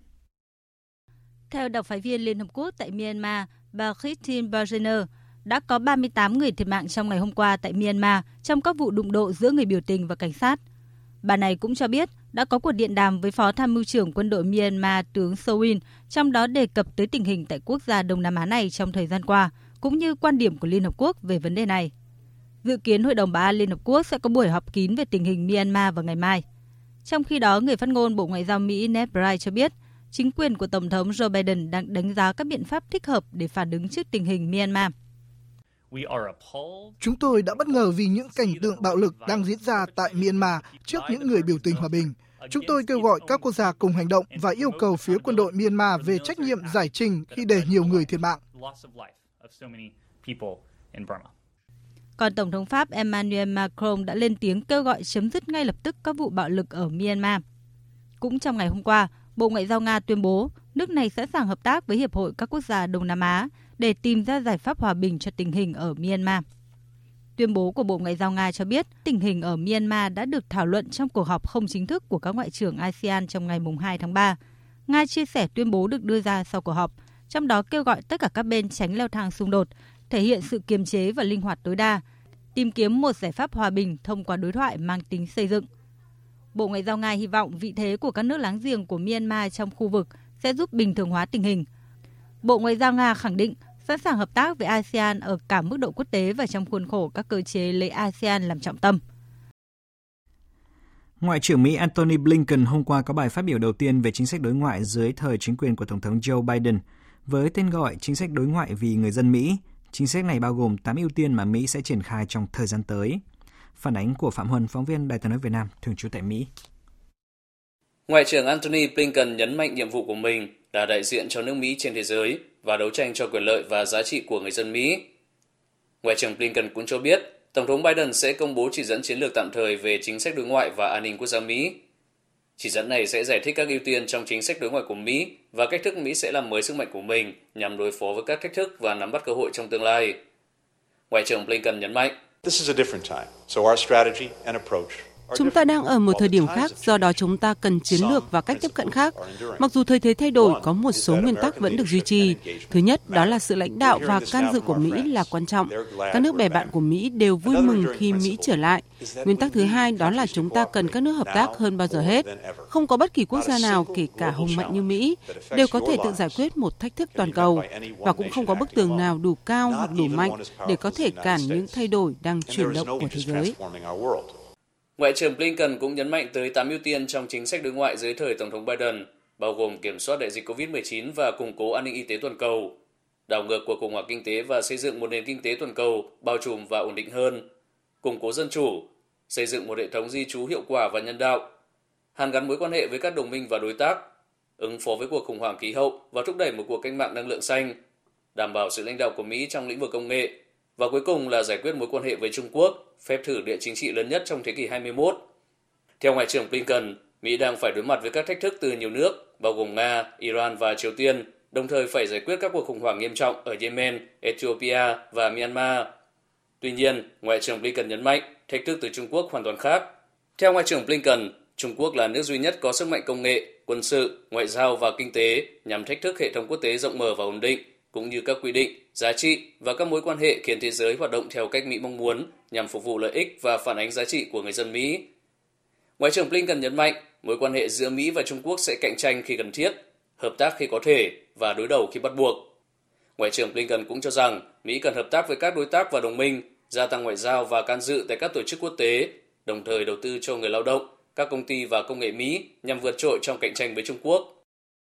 Theo đặc phái viên Liên Hợp Quốc tại Myanmar, bà Christine Bergener, đã có ba mươi tám người thiệt mạng trong ngày hôm qua tại Myanmar trong các vụ đụng độ giữa người biểu tình và cảnh sát. Bà này cũng cho biết đã có cuộc điện đàm với Phó Tham mưu trưởng quân đội Myanmar tướng So Win, trong đó đề cập tới tình hình tại quốc gia Đông Nam Á này trong thời gian qua, cũng như quan điểm của Liên Hợp Quốc về vấn đề này. Dự kiến Hội đồng Bảo an Liên Hợp Quốc sẽ có buổi họp kín về tình hình Myanmar vào ngày mai. Trong khi đó, người phát ngôn Bộ Ngoại giao Mỹ Ned Price cho biết, chính quyền của Tổng thống Joe Biden đang đánh giá các biện pháp thích hợp để phản ứng trước tình hình Myanmar. Chúng tôi đã bất ngờ vì những cảnh tượng bạo lực đang diễn ra tại Myanmar trước những người biểu tình hòa bình. Chúng tôi kêu gọi các quốc gia cùng hành động và yêu cầu phía quân đội Myanmar về trách nhiệm giải trình khi để nhiều người thiệt mạng. Còn Tổng thống Pháp Emmanuel Macron đã lên tiếng kêu gọi chấm dứt ngay lập tức các vụ bạo lực ở Myanmar. Cũng trong ngày hôm qua, Bộ Ngoại giao Nga tuyên bố nước này sẵn sàng hợp tác với Hiệp hội các quốc gia Đông Nam Á để tìm ra giải pháp hòa bình cho tình hình ở Myanmar. Tuyên bố của Bộ Ngoại giao Nga cho biết tình hình ở Myanmar đã được thảo luận trong cuộc họp không chính thức của các ngoại trưởng a sê an trong ngày hai tháng ba. Nga chia sẻ tuyên bố được đưa ra sau cuộc họp, trong đó kêu gọi tất cả các bên tránh leo thang xung đột, thể hiện sự kiềm chế và linh hoạt tối đa, tìm kiếm một giải pháp hòa bình thông qua đối thoại mang tính xây dựng. Bộ Ngoại giao Nga hy vọng vị thế của các nước láng giềng của Myanmar trong khu vực sẽ giúp bình thường hóa tình hình. Bộ Ngoại giao Nga khẳng định sẵn sàng hợp tác với a sê an ở cả mức độ quốc tế và trong khuôn khổ các cơ chế lấy a sê an làm trọng tâm. Ngoại trưởng Mỹ Antony Blinken hôm qua có bài phát biểu đầu tiên về chính sách đối ngoại dưới thời chính quyền của Tổng thống Joe Biden, với tên gọi Chính sách đối ngoại vì người dân Mỹ. Chính sách này bao gồm tám ưu tiên mà Mỹ sẽ triển khai trong thời gian tới. Phản ánh của Phạm Huân, phóng viên Đài Tiếng nói Việt Nam, thường trú tại Mỹ. Ngoại trưởng Antony Blinken nhấn mạnh nhiệm vụ của mình là đại diện cho nước Mỹ trên thế giới và đấu tranh cho quyền lợi và giá trị của người dân Mỹ. Ngoại trưởng Blinken cũng cho biết Tổng thống Biden sẽ công bố chỉ dẫn chiến lược tạm thời về chính sách đối ngoại và an ninh quốc gia Mỹ. Chỉ dẫn này sẽ giải thích các ưu tiên trong chính sách đối ngoại của Mỹ và cách thức Mỹ sẽ làm mới sức mạnh của mình nhằm đối phó với các thách thức và nắm bắt cơ hội trong tương lai. Ngoại trưởng Blinken nhấn mạnh, Chúng ta đang ở một thời điểm khác, do đó chúng ta cần chiến lược và cách tiếp cận khác. Mặc dù thời thế thay đổi, có một số nguyên tắc vẫn được duy trì. Thứ nhất, đó là sự lãnh đạo và can dự của Mỹ là quan trọng. Các nước bè bạn của Mỹ đều vui mừng khi Mỹ trở lại. Nguyên tắc thứ hai, đó là chúng ta cần các nước hợp tác hơn bao giờ hết. Không có bất kỳ quốc gia nào, kể cả hùng mạnh như Mỹ, đều có thể tự giải quyết một thách thức toàn cầu. Và cũng không có bức tường nào đủ cao hoặc đủ mạnh để có thể cản những thay đổi đang chuyển động của thế giới. Ngoại trưởng Blinken cũng nhấn mạnh tới tám ưu tiên trong chính sách đối ngoại dưới thời Tổng thống Biden, bao gồm kiểm soát đại dịch covid mười chín và củng cố an ninh y tế toàn cầu, đảo ngược cuộc khủng hoảng kinh tế và xây dựng một nền kinh tế toàn cầu bao trùm và ổn định hơn, củng cố dân chủ, xây dựng một hệ thống di trú hiệu quả và nhân đạo, hàn gắn mối quan hệ với các đồng minh và đối tác, ứng phó với cuộc khủng hoảng khí hậu và thúc đẩy một cuộc cách mạng năng lượng xanh, đảm bảo sự lãnh đạo của Mỹ trong lĩnh vực công nghệ, và cuối cùng là giải quyết mối quan hệ với Trung Quốc, phép thử địa chính trị lớn nhất trong thế kỷ hai mươi mốt. Theo Ngoại trưởng Blinken, Mỹ đang phải đối mặt với các thách thức từ nhiều nước, bao gồm Nga, Iran và Triều Tiên, đồng thời phải giải quyết các cuộc khủng hoảng nghiêm trọng ở Yemen, Ethiopia và Myanmar. Tuy nhiên, Ngoại trưởng Blinken nhấn mạnh, thách thức từ Trung Quốc hoàn toàn khác. Theo Ngoại trưởng Blinken, Trung Quốc là nước duy nhất có sức mạnh công nghệ, quân sự, ngoại giao và kinh tế nhằm thách thức hệ thống quốc tế rộng mở và ổn định, cũng như các quy định, giá trị và các mối quan hệ khiến thế giới hoạt động theo cách Mỹ mong muốn nhằm phục vụ lợi ích và phản ánh giá trị của người dân Mỹ. Ngoại trưởng Blinken nhấn mạnh mối quan hệ giữa Mỹ và Trung Quốc sẽ cạnh tranh khi cần thiết, hợp tác khi có thể và đối đầu khi bắt buộc. Ngoại trưởng Blinken cũng cho rằng Mỹ cần hợp tác với các đối tác và đồng minh, gia tăng ngoại giao và can dự tại các tổ chức quốc tế, đồng thời đầu tư cho người lao động, các công ty và công nghệ Mỹ nhằm vượt trội trong cạnh tranh với Trung Quốc.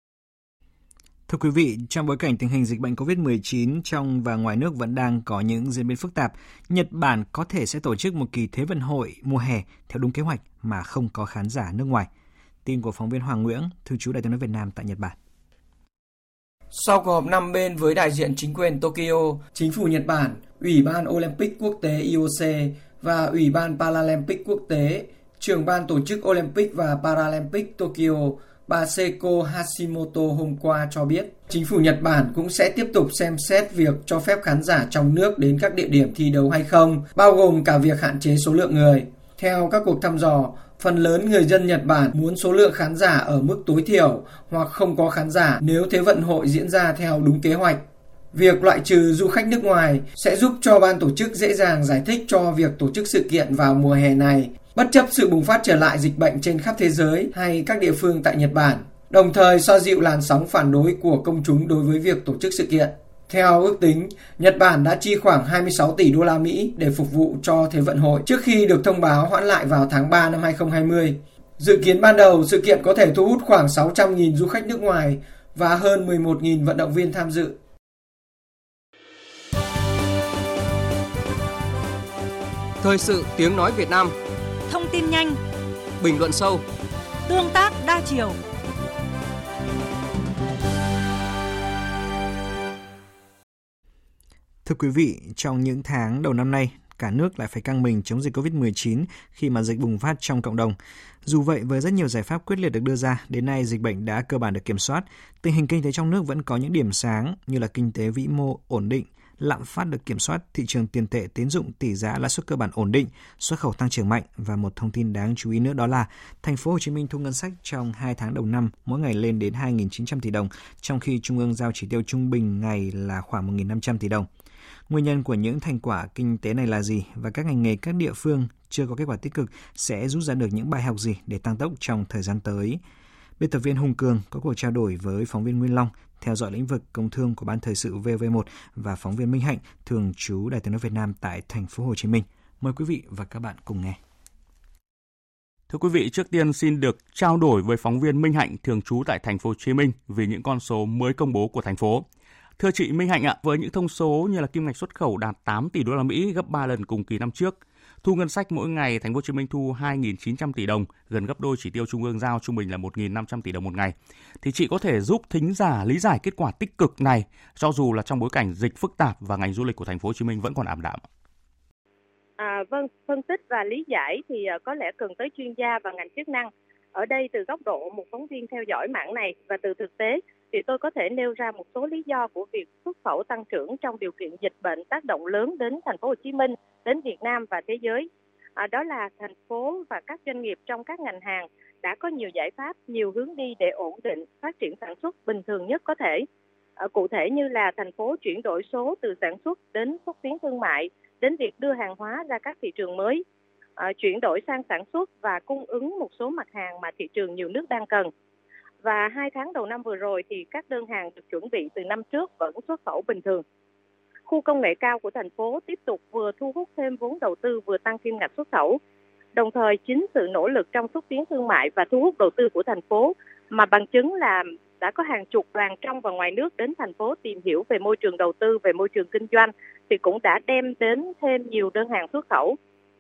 Thưa quý vị, trong bối cảnh tình hình dịch bệnh covid mười chín trong và ngoài nước vẫn đang có những diễn biến phức tạp, Nhật Bản có thể sẽ tổ chức một kỳ Thế vận hội mùa hè theo đúng kế hoạch mà không có khán giả nước ngoài. Tin của phóng viên Hoàng Nguyễn, thường trú Đài Tiếng nói Việt Nam tại Nhật Bản. Sau cuộc họp năm bên với đại diện chính quyền Tokyo, chính phủ Nhật Bản, Ủy ban Olympic Quốc tế i o xê và Ủy ban Paralympic Quốc tế, trưởng ban tổ chức Olympic và Paralympic Tokyo, bà Seiko Hashimoto hôm qua cho biết, chính phủ Nhật Bản cũng sẽ tiếp tục xem xét việc cho phép khán giả trong nước đến các địa điểm thi đấu hay không, bao gồm cả việc hạn chế số lượng người. Theo các cuộc thăm dò, phần lớn người dân Nhật Bản muốn số lượng khán giả ở mức tối thiểu hoặc không có khán giả nếu Thế vận hội diễn ra theo đúng kế hoạch. Việc loại trừ du khách nước ngoài sẽ giúp cho ban tổ chức dễ dàng giải thích cho việc tổ chức sự kiện vào mùa hè này, bất chấp sự bùng phát trở lại dịch bệnh trên khắp thế giới hay các địa phương tại Nhật Bản, đồng thời xoa dịu làn sóng phản đối của công chúng đối với việc tổ chức sự kiện. Theo ước tính, Nhật Bản đã chi khoảng hai mươi sáu tỷ đô la Mỹ để phục vụ cho Thế vận hội trước khi được thông báo hoãn lại vào tháng ba năm hai không hai không. Dự kiến ban đầu, sự kiện có thể thu hút khoảng sáu trăm nghìn du khách nước ngoài và hơn mười một nghìn vận động viên tham dự. Thời sự tiếng nói Việt Nam. Thông tin nhanh, bình luận sâu, tương tác đa chiều. Thưa quý vị, trong những tháng đầu năm nay, cả nước lại phải căng mình chống dịch covid mười chín khi mà dịch bùng phát trong cộng đồng. Dù vậy, với rất nhiều giải pháp quyết liệt được đưa ra, đến nay dịch bệnh đã cơ bản được kiểm soát. Tình hình kinh tế trong nước vẫn có những điểm sáng như là kinh tế vĩ mô ổn định, lạm phát được kiểm soát, thị trường tiền tệ, tín dụng, tỷ giá, lãi suất cơ bản ổn định, xuất khẩu tăng trưởng mạnh và một thông tin đáng chú ý nữa đó là thành phố Hồ Chí Minh thu ngân sách trong hai tháng đầu năm mỗi ngày lên đến hai nghìn chín trăm tỷ đồng, trong khi Trung ương giao chỉ tiêu trung bình ngày là khoảng một nghìn năm trăm tỷ đồng. Nguyên nhân của những thành quả kinh tế này là gì và các ngành nghề, các địa phương chưa có kết quả tích cực sẽ rút ra được những bài học gì để tăng tốc trong thời gian tới? Biên tập viên Hùng Cường có cuộc trao đổi với phóng viên Nguyên Long, theo dõi lĩnh vực công thương của Ban Thời sự vê o vê một và phóng viên Minh Hạnh, thường trú Đài Tiếng nói Việt Nam tại thành phố Hồ Chí Minh. Mời quý vị và các bạn cùng nghe. Thưa quý vị, trước tiên xin được trao đổi với phóng viên Minh Hạnh, thường trú tại thành phố Hồ Chí Minh vì những con số mới công bố của thành phố. Thưa chị Minh Hạnh ạ, với những thông số như là kim ngạch xuất khẩu đạt tám tỷ đô la Mỹ, gấp ba lần cùng kỳ năm trước, thu ngân sách mỗi ngày thành phố Hồ Chí Minh thu hai nghìn chín trăm tỷ đồng, gần gấp đôi chỉ tiêu trung ương giao trung bình là một nghìn năm trăm tỷ đồng một ngày. Thì chị có thể giúp thính giả lý giải kết quả tích cực này, cho dù là trong bối cảnh dịch phức tạp và ngành du lịch của thành phố Hồ Chí Minh vẫn còn ảm đạm. À, vâng, phân tích và lý giải thì có lẽ cần tới chuyên gia và ngành chức năng. Ở đây từ góc độ một phóng viên theo dõi mảng này và từ thực tế thì tôi có thể nêu ra một số lý do của việc xuất khẩu tăng trưởng trong điều kiện dịch bệnh tác động lớn đến thành phố Hồ Chí Minh, đến Việt Nam và thế giới. À, đó là thành phố và các doanh nghiệp trong các ngành hàng đã có nhiều giải pháp, nhiều hướng đi để ổn định, phát triển sản xuất bình thường nhất có thể. À, cụ thể như là thành phố chuyển đổi số từ sản xuất đến xúc tiến thương mại, đến việc đưa hàng hóa ra các thị trường mới, à, chuyển đổi sang sản xuất và cung ứng một số mặt hàng mà thị trường nhiều nước đang cần. Và hai tháng đầu năm vừa rồi thì các đơn hàng được chuẩn bị từ năm trước vẫn xuất khẩu bình thường. Khu công nghệ cao của thành phố tiếp tục vừa thu hút thêm vốn đầu tư vừa tăng kim ngạch xuất khẩu. Đồng thời chính sự nỗ lực trong xúc tiến thương mại và thu hút đầu tư của thành phố mà bằng chứng là đã có hàng chục đoàn trong và ngoài nước đến thành phố tìm hiểu về môi trường đầu tư, về môi trường kinh doanh thì cũng đã đem đến thêm nhiều đơn hàng xuất khẩu.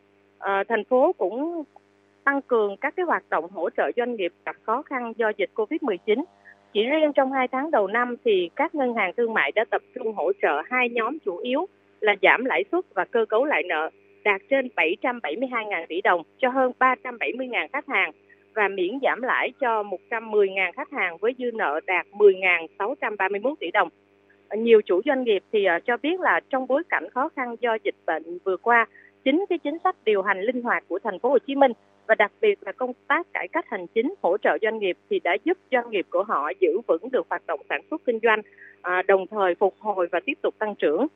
À, thành phố cũng tăng cường các cái hoạt động hỗ trợ doanh nghiệp gặp khó khăn do dịch covid mười chín. Chỉ riêng trong hai tháng đầu năm thì các ngân hàng thương mại đã tập trung hỗ trợ hai nhóm chủ yếu là giảm lãi suất và cơ cấu lại nợ, đạt trên bảy trăm bảy mươi hai nghìn tỷ đồng cho hơn ba trăm bảy mươi nghìn khách hàng và miễn giảm lãi cho một trăm mười nghìn khách hàng với dư nợ đạt mười nghìn sáu trăm ba mươi mốt tỷ đồng. Nhiều chủ doanh nghiệp thì cho biết là trong bối cảnh khó khăn do dịch bệnh vừa qua, chính cái chính sách điều hành linh hoạt của thành phố Hồ Chí Minh và đặc biệt là công tác cải cách hành chính hỗ trợ doanh nghiệp thì đã giúp doanh nghiệp của họ giữ vững được hoạt động sản xuất kinh doanh, à, đồng thời phục hồi và tiếp tục tăng trưởng.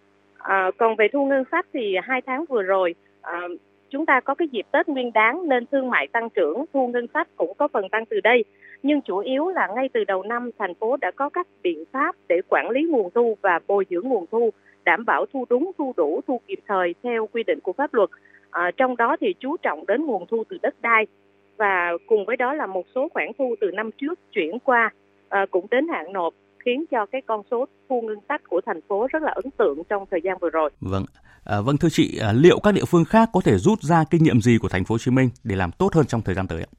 À, còn về thu ngân sách thì hai tháng vừa rồi à, chúng ta có cái dịp Tết Nguyên Đán nên thương mại tăng trưởng, thu ngân sách cũng có phần tăng từ đây. Nhưng chủ yếu là ngay từ đầu năm thành phố đã có các biện pháp để quản lý nguồn thu và bồi dưỡng nguồn thu, đảm bảo thu đúng, thu đủ, thu kịp thời theo quy định của pháp luật. À, trong đó thì chú trọng đến nguồn thu từ đất đai và cùng với đó là một số khoản thu từ năm trước chuyển qua à, cũng đến hạn nộp, khiến cho cái con số thu ngân sách của thành phố rất là ấn tượng trong thời gian vừa rồi. Vâng, à, vâng thưa chị, à, liệu các địa phương khác có thể rút ra kinh nghiệm gì của thành phố Hồ Chí Minh để làm tốt hơn trong thời gian tới ạ?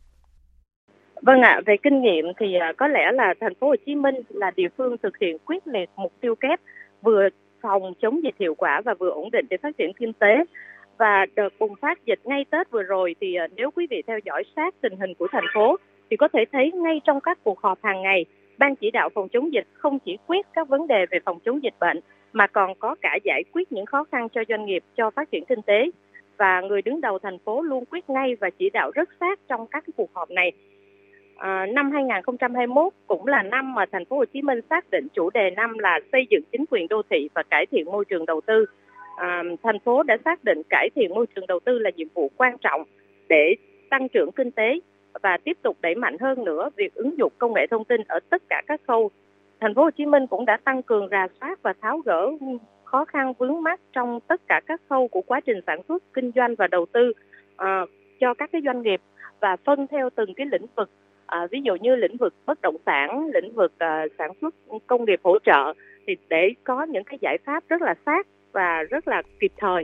Vâng ạ, à, về kinh nghiệm thì à, có lẽ là thành phố Hồ Chí Minh là địa phương thực hiện quyết liệt mục tiêu kép vừa phòng chống dịch hiệu quả và vừa ổn định để phát triển kinh tế. Và đợt bùng phát dịch ngay Tết vừa rồi thì nếu quý vị theo dõi sát tình hình của thành phố thì có thể thấy ngay trong các cuộc họp hàng ngày, Ban chỉ đạo phòng chống dịch không chỉ quyết các vấn đề về phòng chống dịch bệnh mà còn có cả giải quyết những khó khăn cho doanh nghiệp, cho phát triển kinh tế. Và người đứng đầu thành phố luôn quyết ngay và chỉ đạo rất sát trong các cái cuộc họp này. À, năm hai không hai mốt cũng là năm mà thành phố Hồ Chí Minh xác định chủ đề năm là xây dựng chính quyền đô thị và cải thiện môi trường đầu tư. À, thành phố đã xác định cải thiện môi trường đầu tư là nhiệm vụ quan trọng để tăng trưởng kinh tế và tiếp tục đẩy mạnh hơn nữa việc ứng dụng công nghệ thông tin ở tất cả các khâu. Thành phố Hồ Chí Minh cũng đã tăng cường rà soát và tháo gỡ khó khăn vướng mắc trong tất cả các khâu của quá trình sản xuất, kinh doanh và đầu tư à, cho các cái doanh nghiệp và phân theo từng cái lĩnh vực. À, ví dụ như lĩnh vực bất động sản, lĩnh vực à, sản xuất công nghiệp hỗ trợ thì để có những cái giải pháp rất là sát và rất là kịp thời.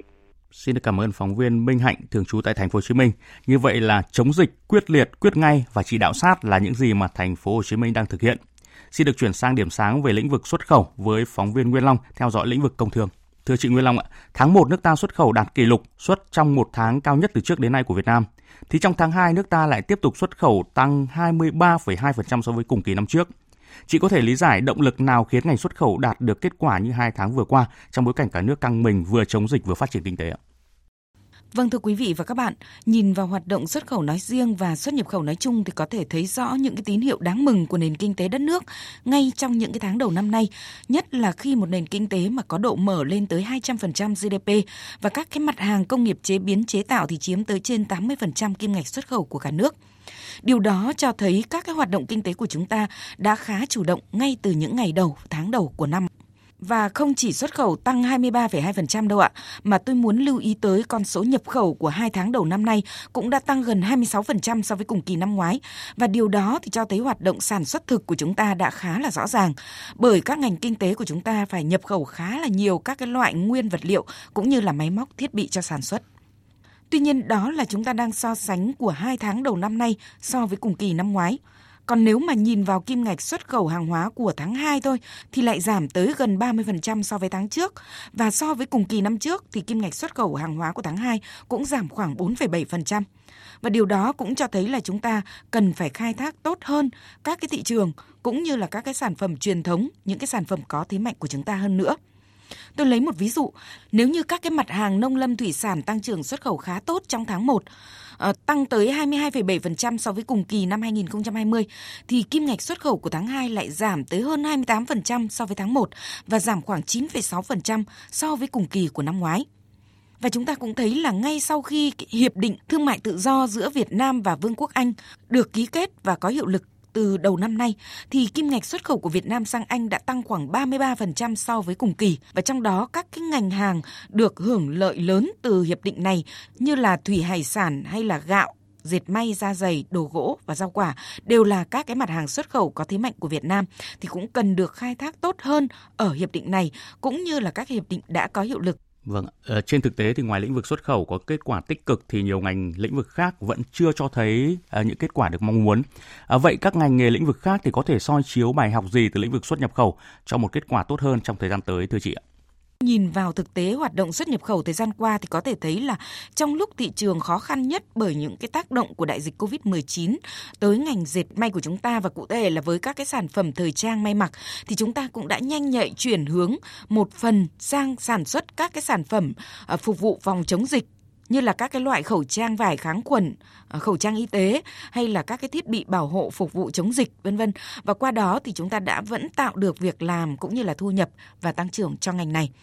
Xin được cảm ơn phóng viên Minh Hạnh thường trú tại thành phố Hồ Chí Minh. Như vậy là chống dịch quyết liệt, quyết ngay và chỉ đạo sát là những gì mà thành phố Hồ Chí Minh đang thực hiện. Xin được chuyển sang điểm sáng về lĩnh vực xuất khẩu với phóng viên Nguyên Long theo dõi lĩnh vực công thương. Thưa chị Nguyên Long ạ, tháng một nước ta xuất khẩu đạt kỷ lục xuất trong một tháng cao nhất từ trước đến nay của Việt Nam. Thì trong tháng hai nước ta lại tiếp tục xuất khẩu tăng hai mươi ba phẩy hai phần trăm so với cùng kỳ năm trước. Chị có thể lý giải động lực nào khiến ngành xuất khẩu đạt được kết quả như hai tháng vừa qua trong bối cảnh cả nước căng mình vừa chống dịch vừa phát triển kinh tế ạ? Vâng, thưa quý vị và các bạn, nhìn vào hoạt động xuất khẩu nói riêng và xuất nhập khẩu nói chung thì có thể thấy rõ những cái tín hiệu đáng mừng của nền kinh tế đất nước ngay trong những cái tháng đầu năm nay, nhất là khi một nền kinh tế mà có độ mở lên tới hai trăm phần trăm giê đê pê và các cái mặt hàng công nghiệp chế biến chế tạo thì chiếm tới trên tám mươi phần trăm kim ngạch xuất khẩu của cả nước. Điều đó cho thấy các cái hoạt động kinh tế của chúng ta đã khá chủ động ngay từ những ngày đầu, tháng đầu của năm. Và không chỉ xuất khẩu tăng hai mươi ba phẩy hai phần trăm đâu ạ, mà tôi muốn lưu ý tới con số nhập khẩu của hai tháng đầu năm nay cũng đã tăng gần hai mươi sáu phần trăm so với cùng kỳ năm ngoái. Và điều đó thì cho thấy hoạt động sản xuất thực của chúng ta đã khá là rõ ràng, bởi các ngành kinh tế của chúng ta phải nhập khẩu khá là nhiều các cái loại nguyên vật liệu cũng như là máy móc thiết bị cho sản xuất. Tuy nhiên đó là chúng ta đang so sánh của hai tháng đầu năm nay so với cùng kỳ năm ngoái. Còn nếu mà nhìn vào kim ngạch xuất khẩu hàng hóa của tháng hai thôi thì lại giảm tới gần ba mươi phần trăm so với tháng trước. Và so với cùng kỳ năm trước thì kim ngạch xuất khẩu hàng hóa của tháng hai cũng giảm khoảng bốn phẩy bảy phần trăm. Và điều đó cũng cho thấy là chúng ta cần phải khai thác tốt hơn các cái thị trường cũng như là các cái sản phẩm truyền thống, những cái sản phẩm có thế mạnh của chúng ta hơn nữa. Tôi lấy một ví dụ, nếu như các cái mặt hàng nông lâm thủy sản tăng trưởng xuất khẩu khá tốt trong tháng một, uh, tăng tới hai mươi hai phẩy bảy phần trăm so với cùng kỳ năm hai nghìn không trăm hai mươi, thì kim ngạch xuất khẩu của tháng hai lại giảm tới hơn hai mươi tám phần trăm so với tháng một và giảm khoảng chín phẩy sáu phần trăm so với cùng kỳ của năm ngoái. Và chúng ta cũng thấy là ngay sau khi Hiệp định Thương mại Tự do giữa Việt Nam và Vương quốc Anh được ký kết và có hiệu lực từ đầu năm nay, thì kim ngạch xuất khẩu của Việt Nam sang Anh đã tăng khoảng ba mươi ba phần trăm so với cùng kỳ. Và trong đó các cái ngành hàng được hưởng lợi lớn từ hiệp định này như là thủy hải sản hay là gạo, dệt may, da giày, đồ gỗ và rau quả đều là các cái mặt hàng xuất khẩu có thế mạnh của Việt Nam, thì cũng cần được khai thác tốt hơn ở hiệp định này cũng như là các hiệp định đã có hiệu lực. Vâng, ở trên thực tế thì ngoài lĩnh vực xuất khẩu có kết quả tích cực thì nhiều ngành lĩnh vực khác vẫn chưa cho thấy uh, những kết quả được mong muốn. Uh, vậy các ngành nghề lĩnh vực khác thì có thể soi chiếu bài học gì từ lĩnh vực xuất nhập khẩu cho một kết quả tốt hơn trong thời gian tới thưa chị ạ? Nhìn vào thực tế hoạt động xuất nhập khẩu thời gian qua thì có thể thấy là trong lúc thị trường khó khăn nhất bởi những cái tác động của đại dịch covid mười chín tới ngành dệt may của chúng ta và cụ thể là với các cái sản phẩm thời trang may mặc, thì chúng ta cũng đã nhanh nhạy chuyển hướng một phần sang sản xuất các cái sản phẩm phục vụ phòng chống dịch, như là các cái loại khẩu trang vải kháng khuẩn, khẩu trang y tế hay là các cái thiết bị bảo hộ phục vụ chống dịch vân vân. Và qua đó thì chúng ta đã vẫn tạo được việc làm cũng như là thu nhập và tăng trưởng cho ngành này.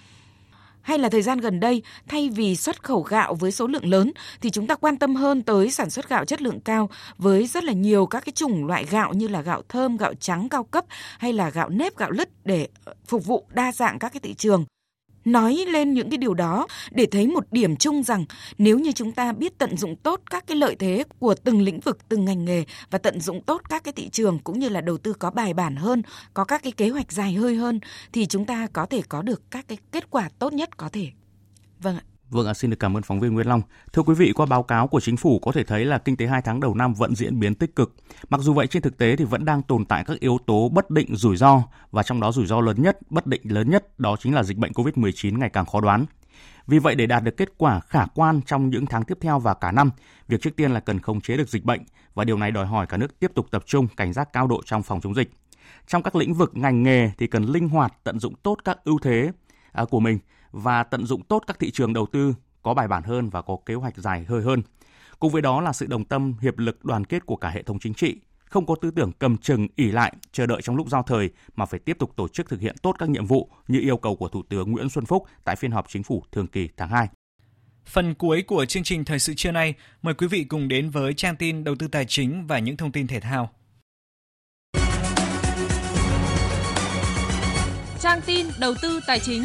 Hay là thời gian gần đây, thay vì xuất khẩu gạo với số lượng lớn thì chúng ta quan tâm hơn tới sản xuất gạo chất lượng cao với rất là nhiều các cái chủng loại gạo như là gạo thơm, gạo trắng cao cấp hay là gạo nếp, gạo lứt để phục vụ đa dạng các cái thị trường. Nói lên những cái điều đó để thấy một điểm chung rằng nếu như chúng ta biết tận dụng tốt các cái lợi thế của từng lĩnh vực, từng ngành nghề và tận dụng tốt các cái thị trường cũng như là đầu tư có bài bản hơn, có các cái kế hoạch dài hơi hơn thì chúng ta có thể có được các cái kết quả tốt nhất có thể. Vâng ạ. Vâng, xin được cảm ơn phóng viên Nguyễn Long. Thưa quý vị, qua báo cáo của chính phủ có thể thấy là kinh tế hai tháng đầu năm vẫn diễn biến tích cực. Mặc dù vậy trên thực tế thì vẫn đang tồn tại các yếu tố bất định rủi ro và trong đó rủi ro lớn nhất, bất định lớn nhất đó chính là dịch bệnh covid mười chín ngày càng khó đoán. Vì vậy để đạt được kết quả khả quan trong những tháng tiếp theo và cả năm, việc trước tiên là cần khống chế được dịch bệnh và điều này đòi hỏi cả nước tiếp tục tập trung cảnh giác cao độ trong phòng chống dịch. Trong các lĩnh vực ngành nghề thì cần linh hoạt tận dụng tốt các ưu thế của mình và tận dụng tốt các thị trường đầu tư có bài bản hơn và có kế hoạch dài hơi hơn. Cùng với đó là sự đồng tâm, hiệp lực, đoàn kết của cả hệ thống chính trị, không có tư tưởng cầm chừng, ỷ lại, chờ đợi trong lúc giao thời mà phải tiếp tục tổ chức thực hiện tốt các nhiệm vụ như yêu cầu của Thủ tướng Nguyễn Xuân Phúc tại phiên họp chính phủ thường kỳ tháng hai. Phần cuối của chương trình thời sự trưa nay, mời quý vị cùng đến với trang tin đầu tư tài chính và những thông tin thể thao. Trang tin đầu tư tài chính.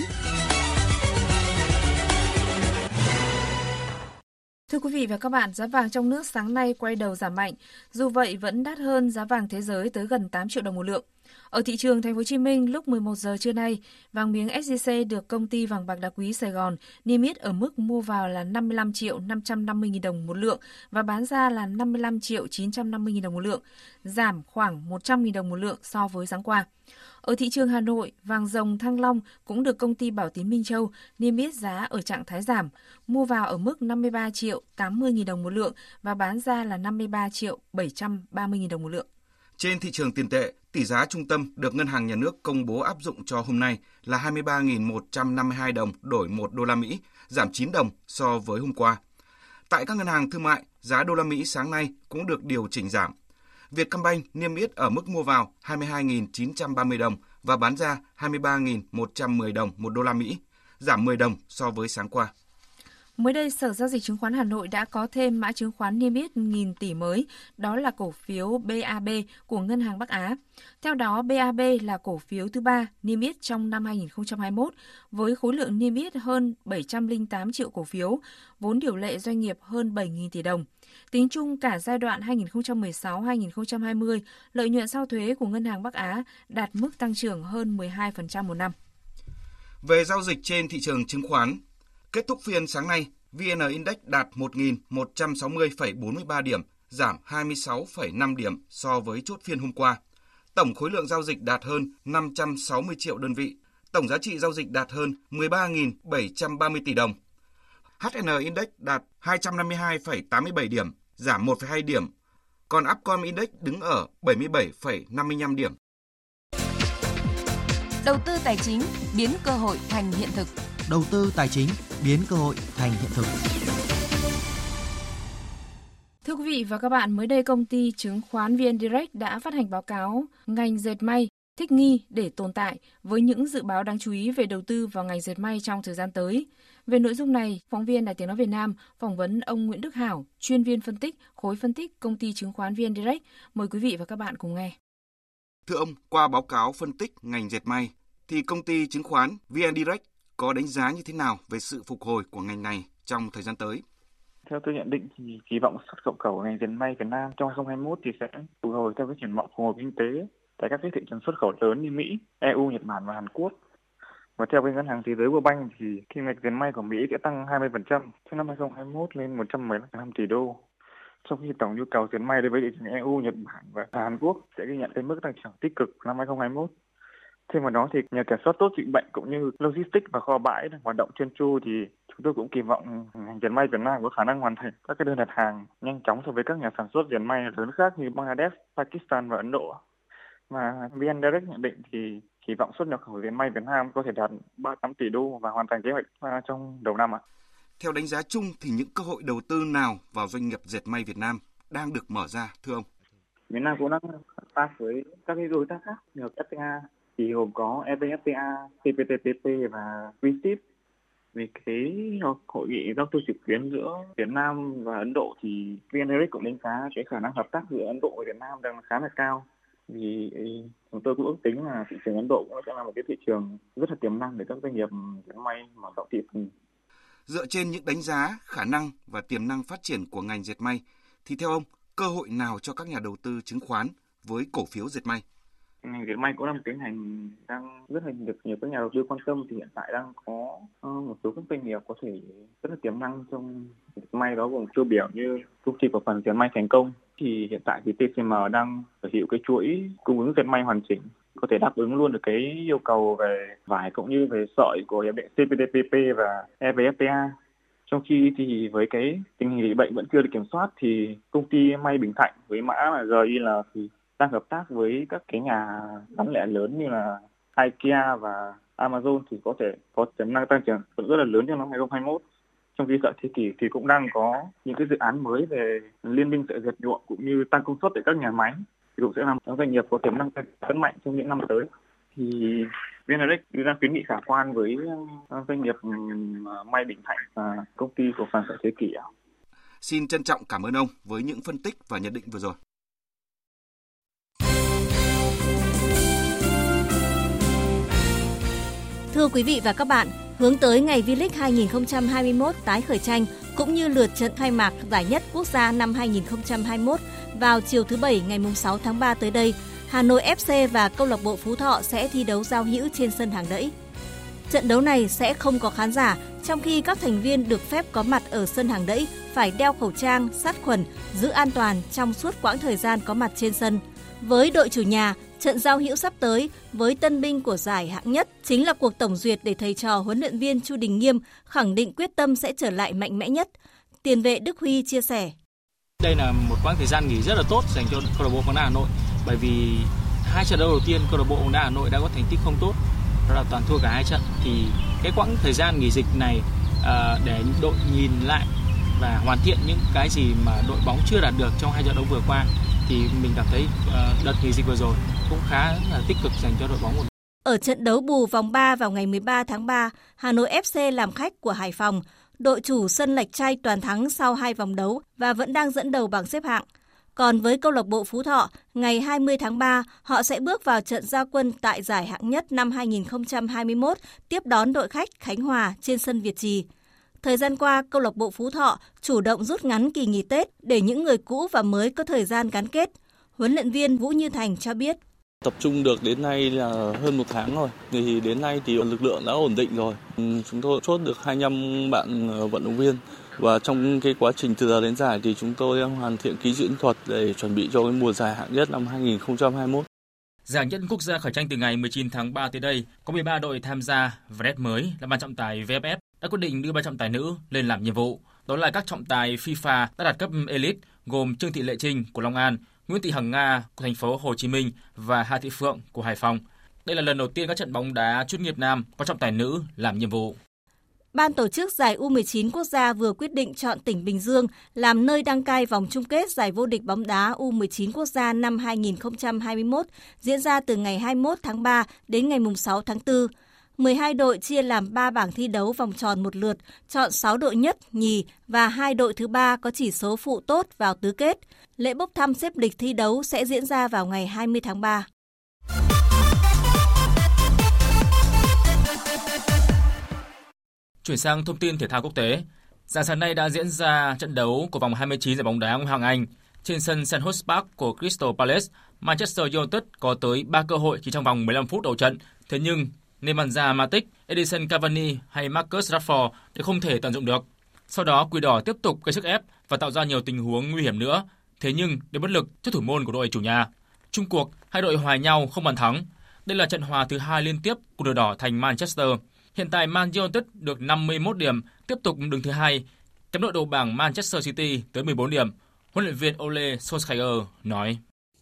Thưa quý vị và các bạn, giá vàng trong nước sáng nay quay đầu giảm mạnh, dù vậy vẫn đắt hơn giá vàng thế giới tới gần tám triệu đồng một lượng. Ở thị trường Thành phố Hồ Chí Minh lúc mười một giờ trưa nay, vàng miếng ét gi xê được công ty vàng bạc đá quý Sài Gòn niêm yết ở mức mua vào là năm mươi lăm triệu năm trăm năm mươi nghìn đồng một lượng và bán ra là năm mươi lăm triệu chín trăm năm mươi nghìn đồng một lượng, giảm khoảng một trăm nghìn đồng một lượng so với sáng qua. Ở thị trường Hà Nội, vàng dòng Thăng Long cũng được công ty Bảo Tín Minh Châu niêm yết giá ở trạng thái giảm, mua vào ở mức năm mươi ba triệu tám mươi nghìn đồng một lượng và bán ra là năm mươi ba triệu bảy trăm ba mươi nghìn đồng một lượng. Trên thị trường tiền tệ, tỷ giá trung tâm được Ngân hàng Nhà nước công bố áp dụng cho hôm nay là hai mươi ba nghìn một trăm năm mươi hai đồng đổi một đô la Mỹ, giảm chín đồng so với hôm qua. Tại các ngân hàng thương mại, giá đô la Mỹ sáng nay cũng được điều chỉnh giảm. Vietcombank niêm yết ở mức mua vào hai mươi hai nghìn chín trăm ba mươi đồng và bán ra hai mươi ba nghìn một trăm mười đồng một đô la Mỹ, giảm mười đồng so với sáng qua. Mới đây, Sở Giao dịch Chứng khoán Hà Nội đã có thêm mã chứng khoán niêm yết nghìn tỷ mới, đó là cổ phiếu bê a bê của Ngân hàng Bắc Á. Theo đó, bê a bê là cổ phiếu thứ ba niêm yết trong năm hai nghìn không trăm hai mươi mốt, với khối lượng niêm yết hơn bảy trăm lẻ tám triệu cổ phiếu, vốn điều lệ doanh nghiệp hơn bảy nghìn tỷ đồng. Tính chung cả giai đoạn hai nghìn không trăm mười sáu đến hai nghìn không trăm hai mươi, lợi nhuận sau thuế của Ngân hàng Bắc Á đạt mức tăng trưởng hơn mười hai phần trăm một năm. Về giao dịch trên thị trường chứng khoán, kết thúc phiên sáng nay, vê en Index đạt một nghìn một trăm sáu mươi phẩy bốn mươi ba điểm, giảm hai mươi sáu phẩy năm điểm so với chốt phiên hôm qua. Tổng khối lượng giao dịch đạt hơn năm trăm sáu mươi triệu đơn vị, tổng giá trị giao dịch đạt hơn mười ba nghìn bảy trăm ba mươi tỷ đồng. hát en Index đạt hai trăm năm mươi hai phẩy tám mươi bảy điểm, giảm một phẩy hai điểm, còn Upcom Index đứng ở bảy mươi bảy phẩy năm mươi lăm điểm. Đầu tư tài chính biến cơ hội thành hiện thực. Đầu tư tài chính biến cơ hội thành hiện thực. Thưa quý vị và các bạn, mới đây công ty chứng khoán vê en Direct đã phát hành báo cáo ngành dệt may thích nghi để tồn tại với những dự báo đáng chú ý về đầu tư vào ngành dệt may trong thời gian tới. Về nội dung này, phóng viên Đài Tiếng nói Việt Nam phỏng vấn ông Nguyễn Đức Hảo, chuyên viên phân tích khối phân tích công ty chứng khoán vê en Direct. Mời quý vị và các bạn cùng nghe. Thưa ông, qua báo cáo phân tích ngành dệt may thì công ty chứng khoán vê en Direct có đánh giá như thế nào về sự phục hồi của ngành này trong thời gian tới? Theo tôi nhận định thì kỳ vọng xuất khẩu của ngành dệt may Việt Nam trong hai không hai mốt thì sẽ phục hồi theo cái triển vọng phục hồi kinh tế tại các cái thị trường xuất khẩu lớn như Mỹ, e u, Nhật Bản và Hàn Quốc. Và theo cái ngân hàng thế giới World Bank thì kim ngạch dệt may của Mỹ sẽ tăng hai mươi phần trăm trong năm hai không hai mốt lên một trăm mười lăm tỷ đô. Trong khi tổng nhu cầu dệt may đối với thị trường e u, Nhật Bản và Hàn Quốc sẽ ghi nhận cái mức tăng trưởng tích cực năm hai không hai mốt. Thêm vào đó thì nhờ kiểm soát tốt dịch bệnh cũng như logistics và kho bãi hoạt động trơn tru thì chúng tôi cũng kỳ vọng ngành dệt may Việt Nam có khả năng hoàn thành các cái đơn đặt hàng nhanh chóng so với các nhà sản xuất dệt may lớn khác như Bangladesh, Pakistan và Ấn Độ. Và vê en Direct nhận định thì kỳ vọng xuất nhập khẩu dệt may Việt Nam có thể đạt ba mươi tám tỷ đô và hoàn thành kế hoạch trong đầu năm ạ. Theo đánh giá chung thì những cơ hội đầu tư nào vào doanh nghiệp dệt may Việt Nam đang được mở ra thưa ông? Việt Nam cũng đang hợp tác với các cái đối tác khác như ép tê a thì gồm có e vê ép tê a, xê pê tê pê pê và vê i ép. Về cái hội nghị giao thương trực tuyến giữa Việt Nam và Ấn Độ thì vê en Direct cũng đánh giá cái khả năng hợp tác giữa Ấn Độ và Việt Nam đang khá là cao. Vì chúng tôi cũng ước tính là thị trường Ấn Độ cũng sẽ là một cái thị trường rất là tiềm năng để các doanh nghiệp dệt may mở rộng thị phần. Dựa trên những đánh giá khả năng và tiềm năng phát triển của ngành dệt may thì theo ông, cơ hội nào cho các nhà đầu tư chứng khoán với cổ phiếu dệt may? Ngành dệt may cũng là một cái ngành đang rất là được nhiều các nhà đầu tư quan tâm, thì hiện tại đang có một số các doanh nghiệp có thể rất là tiềm năng trong dệt may, đó gồm tiêu biểu như công ty cổ phần dệt may Thành Công. Thì hiện tại thì tê xê em đang sở hữu cái chuỗi cung ứng dệt may hoàn chỉnh, có thể đáp ứng luôn được cái yêu cầu về vải cũng như về sợi của hiệp định xê pê tê pê pê và e vê ép tê a. Trong khi thì với cái tình hình dịch bệnh vẫn chưa được kiểm soát thì công ty may Bình Thạnh với mã là giê i lờ thì đang hợp tác với các cái nhà bán lẻ lớn như là IKEA và Amazon thì có thể có tiềm năng tăng trưởng rất là lớn trong năm hai không hai mốt. Trong khi sợi thế kỷ thì cũng đang có những cái dự án mới về liên minh sợi dệt nhuộm cũng như tăng công suất tại các nhà máy, thì cũng sẽ làm các doanh nghiệp có tiềm năng tăng mạnh trong những năm tới. Thì vê en Direct đưa ra khuyến nghị khả quan với doanh nghiệp may Bình Thạnh và công ty cổ phần sợi thế kỷ. Xin trân trọng cảm ơn ông với những phân tích và nhận định vừa rồi. Thưa quý vị và các bạn, hướng tới ngày V-League hai không hai mốt tái khởi tranh cũng như lượt trận khai mạc giải nhất quốc gia năm hai không hai mốt vào chiều thứ Bảy ngày sáu tháng ba tới đây, Hà Nội ép xê và câu lạc bộ Phú Thọ sẽ thi đấu giao hữu trên sân Hàng Đẫy. Trận đấu này sẽ không có khán giả, trong khi các thành viên được phép có mặt ở sân Hàng Đẫy phải đeo khẩu trang, sát khuẩn, giữ an toàn trong suốt quãng thời gian có mặt trên sân. Với đội chủ nhà, trận giao hữu sắp tới với tân binh của giải hạng nhất chính là cuộc tổng duyệt để thầy trò huấn luyện viên Chu Đình Nghiêm khẳng định quyết tâm sẽ trở lại mạnh mẽ nhất. Tiền vệ Đức Huy chia sẻ. Đây là một quãng thời gian nghỉ rất là tốt dành cho câu lạc bộ bóng đá Hà Nội, bởi vì hai trận đấu đầu tiên câu lạc bộ bóng đá Hà Nội đã có thành tích không tốt, đó là toàn thua cả hai trận. Thì cái quãng thời gian nghỉ dịch này uh, để đội nhìn lại và hoàn thiện những cái gì mà đội bóng chưa đạt được trong hai trận đấu vừa qua, thì mình cảm thấy uh, đợt nghỉ dịch vừa rồi cũng khá là tích cực dành cho đội bóng của. Ở trận đấu bù vòng ba vào ngày mười ba tháng ba, Hà Nội ép xê làm khách của Hải Phòng. Đội chủ sân Lạch Tray toàn thắng sau hai vòng đấu và vẫn đang dẫn đầu bảng xếp hạng. Còn với câu lạc bộ Phú Thọ, ngày hai mươi tháng ba, họ sẽ bước vào trận ra quân tại giải hạng nhất năm hai nghìn không trăm hai mươi mốt, tiếp đón đội khách Khánh Hòa trên sân Việt Trì. Thời gian qua, câu lạc bộ Phú Thọ chủ động rút ngắn kỳ nghỉ Tết để những người cũ và mới có thời gian gắn kết. Huấn luyện viên Vũ Như Thành cho biết. Tập trung được đến nay là hơn một tháng rồi, thì đến nay thì lực lượng đã ổn định rồi. Chúng tôi chốt được hai mươi lăm bạn vận động viên, và trong cái quá trình từ giờ đến giải thì chúng tôi đang hoàn thiện kỹ chiến thuật để chuẩn bị cho cái mùa giải hạng nhất năm hai nghìn không trăm hai mươi mốt. Giải nhất quốc gia khởi tranh từ ngày mười chín tháng ba tới đây, có mười ba đội tham gia và nét mới là ban trọng tài vê ép ép đã quyết định đưa ban trọng tài nữ lên làm nhiệm vụ. Đó là các trọng tài FIFA đã đạt cấp Elite gồm Trương Thị Lệ Trinh của Long An, Nguyễn Thị Hằng Nga của thành phố Hồ Chí Minh và Hà Thị Phượng của Hải Phòng. Đây là lần đầu tiên các trận bóng đá chuyên nghiệp nam có trọng tài nữ làm nhiệm vụ. Ban tổ chức giải u mười chín quốc gia vừa quyết định chọn tỉnh Bình Dương làm nơi đăng cai vòng chung kết giải vô địch bóng đá u mười chín quốc gia năm hai nghìn không trăm hai mươi mốt, diễn ra từ ngày hai mươi mốt tháng ba đến ngày sáu tháng tư. mười hai đội chia làm ba bảng thi đấu vòng tròn một lượt, chọn sáu đội nhất, nhì và hai đội thứ ba có chỉ số phụ tốt vào tứ kết. Lễ bốc thăm xếp lịch thi đấu sẽ diễn ra vào ngày hai mươi tháng ba. Chuyển sang thông tin thể thao quốc tế. Dạng sáng nay đã diễn ra trận đấu của vòng hai mươi chín giải bóng đá Ngoại hạng Anh. Trên sân Selhurst Park của Crystal Palace, Manchester United có tới ba cơ hội chỉ trong vòng mười lăm phút đầu trận. Thế nhưng Nemanja Matic, Edinson Cavani hay Marcus Rashford đều không thể tận dụng được. Sau đó, Quỷ Đỏ tiếp tục gây sức ép và tạo ra nhiều tình huống nguy hiểm nữa. Thế nhưng đều bất lực trước thủ môn của đội chủ nhà. Chung cuộc, hai đội hòa nhau không bàn thắng. Đây là trận hòa thứ hai liên tiếp của đội đỏ thành Manchester. Hiện tại Man United được năm mươi mốt điểm, tiếp tục đứng thứ hai, kém đội đầu bảng Manchester City tới mười bốn điểm. Huấn luyện viên Ole Solskjaer nói: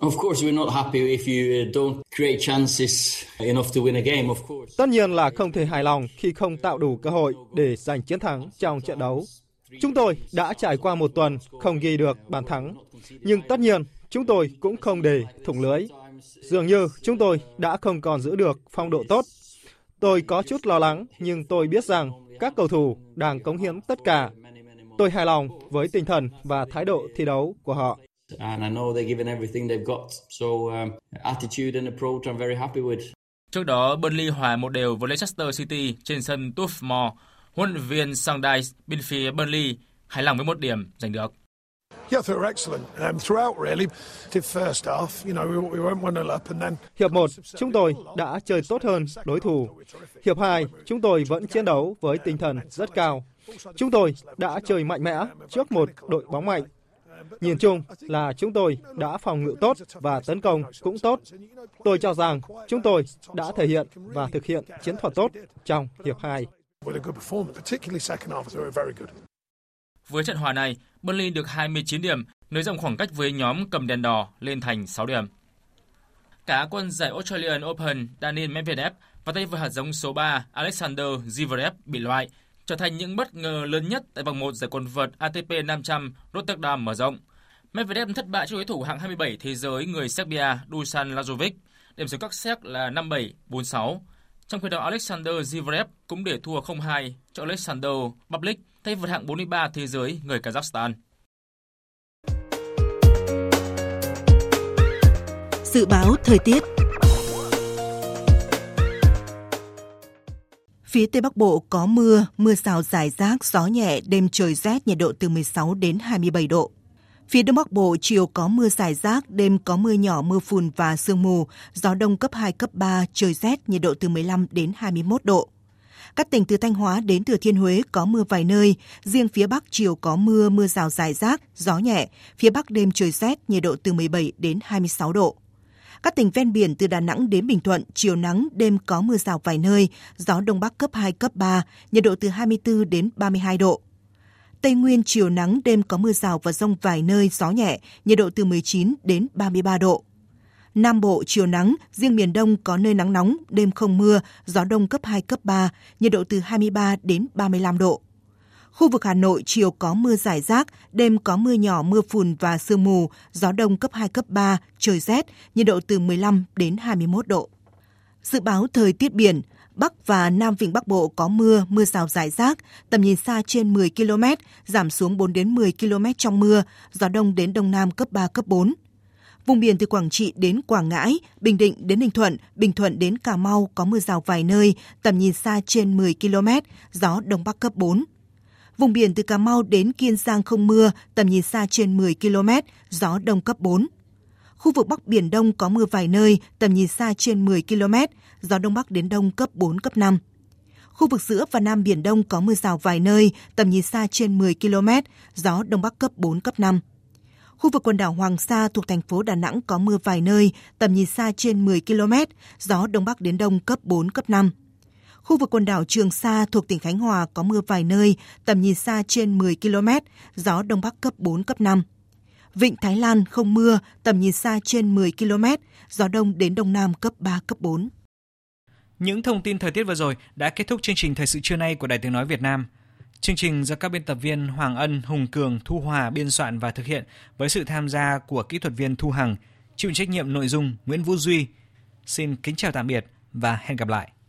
Tất nhiên là không thể hài lòng khi không tạo đủ cơ hội để giành chiến thắng trong trận đấu. Chúng tôi đã trải qua một tuần không ghi được bàn thắng, nhưng tất nhiên chúng tôi cũng không để thủng lưới. Dường như chúng tôi đã không còn giữ được phong độ tốt. Tôi có chút lo lắng, nhưng tôi biết rằng các cầu thủ đang cống hiến tất cả. Tôi hài lòng với tinh thần và thái độ thi đấu của họ. Trước đó, Burnley hòa một đều với Leicester City trên sân Turf Moor. Huấn luyện viên Sanders bên phía Burnley hài lòng với một điểm giành được. Hiệp một, chúng tôi đã chơi tốt hơn đối thủ. Hiệp hai, chúng tôi vẫn chiến đấu với tinh thần rất cao. Chúng tôi đã chơi mạnh mẽ trước một đội bóng mạnh. Nhìn chung là chúng tôi đã phòng ngự tốt và tấn công cũng tốt. Tôi cho rằng chúng tôi đã thể hiện và thực hiện chiến thuật tốt trong hiệp hai. Với trận hòa này, Burnley được hai mươi chín điểm, nới rộng khoảng cách với nhóm cầm đèn đỏ lên thành sáu điểm. Cả quân giải Australian Open Daniil Medvedev và tay vợt hạt giống số ba Alexander Zverev bị loại, trở thành những bất ngờ lớn nhất tại vòng một giải quần vợt a tê pê năm trăm Rotterdam mở rộng. Medvedev thất bại trước đối thủ hạng hai mươi bảy thế giới người Serbia Dusan Lajovic, điểm số các set là năm bảy, bốn sáu. Trong khi đó, Alexander Zverev cũng để thua không hai cho Alexander Bublik, tay vợt hạng bốn mươi ba thế giới người Kazakhstan. Dự báo thời tiết. Phía Tây Bắc Bộ có mưa, mưa rào rải rác, gió nhẹ, đêm trời rét, nhiệt độ từ mười sáu đến hai mươi bảy độ. Phía Đông Bắc Bộ chiều có mưa rải rác, đêm có mưa nhỏ, mưa phùn và sương mù, gió đông cấp hai, cấp ba, trời rét, nhiệt độ từ mười lăm đến hai mươi mốt độ. Các tỉnh từ Thanh Hóa đến Thừa Thiên Huế có mưa vài nơi, riêng phía Bắc chiều có mưa, mưa rào rải rác, gió nhẹ, phía Bắc đêm trời rét, nhiệt độ từ mười bảy đến hai mươi sáu độ. Các tỉnh ven biển từ Đà Nẵng đến Bình Thuận, chiều nắng, đêm có mưa rào vài nơi, gió Đông Bắc cấp hai, cấp ba, nhiệt độ từ hai mươi tư đến ba mươi hai độ. Tây Nguyên chiều nắng, đêm có mưa rào và dông vài nơi, gió nhẹ, nhiệt độ từ mười chín đến ba mươi ba độ. Nam Bộ chiều nắng, riêng miền Đông có nơi nắng nóng, đêm không mưa, gió Đông cấp hai, cấp ba, nhiệt độ từ hai mươi ba đến ba mươi lăm độ. Khu vực Hà Nội chiều có mưa rải rác, đêm có mưa nhỏ, mưa phùn và sương mù, gió Đông cấp hai, cấp ba, trời rét, nhiệt độ từ mười lăm đến hai mươi mốt độ. Dự báo thời tiết biển, Bắc và Nam Vịnh Bắc Bộ có mưa, mưa rào rải rác, tầm nhìn xa trên mười ki lô mét, giảm xuống bốn đến mười ki lô mét trong mưa, gió Đông đến Đông Nam cấp ba, cấp bốn. Vùng biển từ Quảng Trị đến Quảng Ngãi, Bình Định đến Ninh Thuận, Bình Thuận đến Cà Mau có mưa rào vài nơi, tầm nhìn xa trên mười ki lô mét, gió Đông Bắc cấp bốn. Vùng biển từ Cà Mau đến Kiên Giang không mưa, tầm nhìn xa trên mười ki lô mét, gió Đông cấp bốn. Khu vực Bắc Biển Đông có mưa vài nơi, tầm nhìn xa trên mười ki lô mét, gió Đông Bắc đến Đông cấp bốn, cấp năm. Khu vực giữa và Nam Biển Đông có mưa rào vài nơi, tầm nhìn xa trên mười ki lô mét, gió Đông Bắc cấp bốn, cấp năm. Khu vực quần đảo Hoàng Sa thuộc thành phố Đà Nẵng có mưa vài nơi, tầm nhìn xa trên mười ki lô mét, gió Đông Bắc đến Đông cấp bốn, cấp năm. Khu vực quần đảo Trường Sa thuộc tỉnh Khánh Hòa có mưa vài nơi, tầm nhìn xa trên mười ki lô mét, gió Đông Bắc cấp bốn, cấp năm. Vịnh Thái Lan không mưa, tầm nhìn xa trên mười ki lô mét, gió Đông đến Đông Nam cấp ba, cấp bốn. Những thông tin thời tiết vừa rồi đã kết thúc chương trình Thời sự trưa nay của Đài Tiếng nói Việt Nam. Chương trình do các biên tập viên Hoàng Ân, Hùng Cường, Thu Hòa biên soạn và thực hiện với sự tham gia của kỹ thuật viên Thu Hằng, chịu trách nhiệm nội dung Nguyễn Vũ Duy. Xin kính chào tạm biệt và hẹn gặp lại.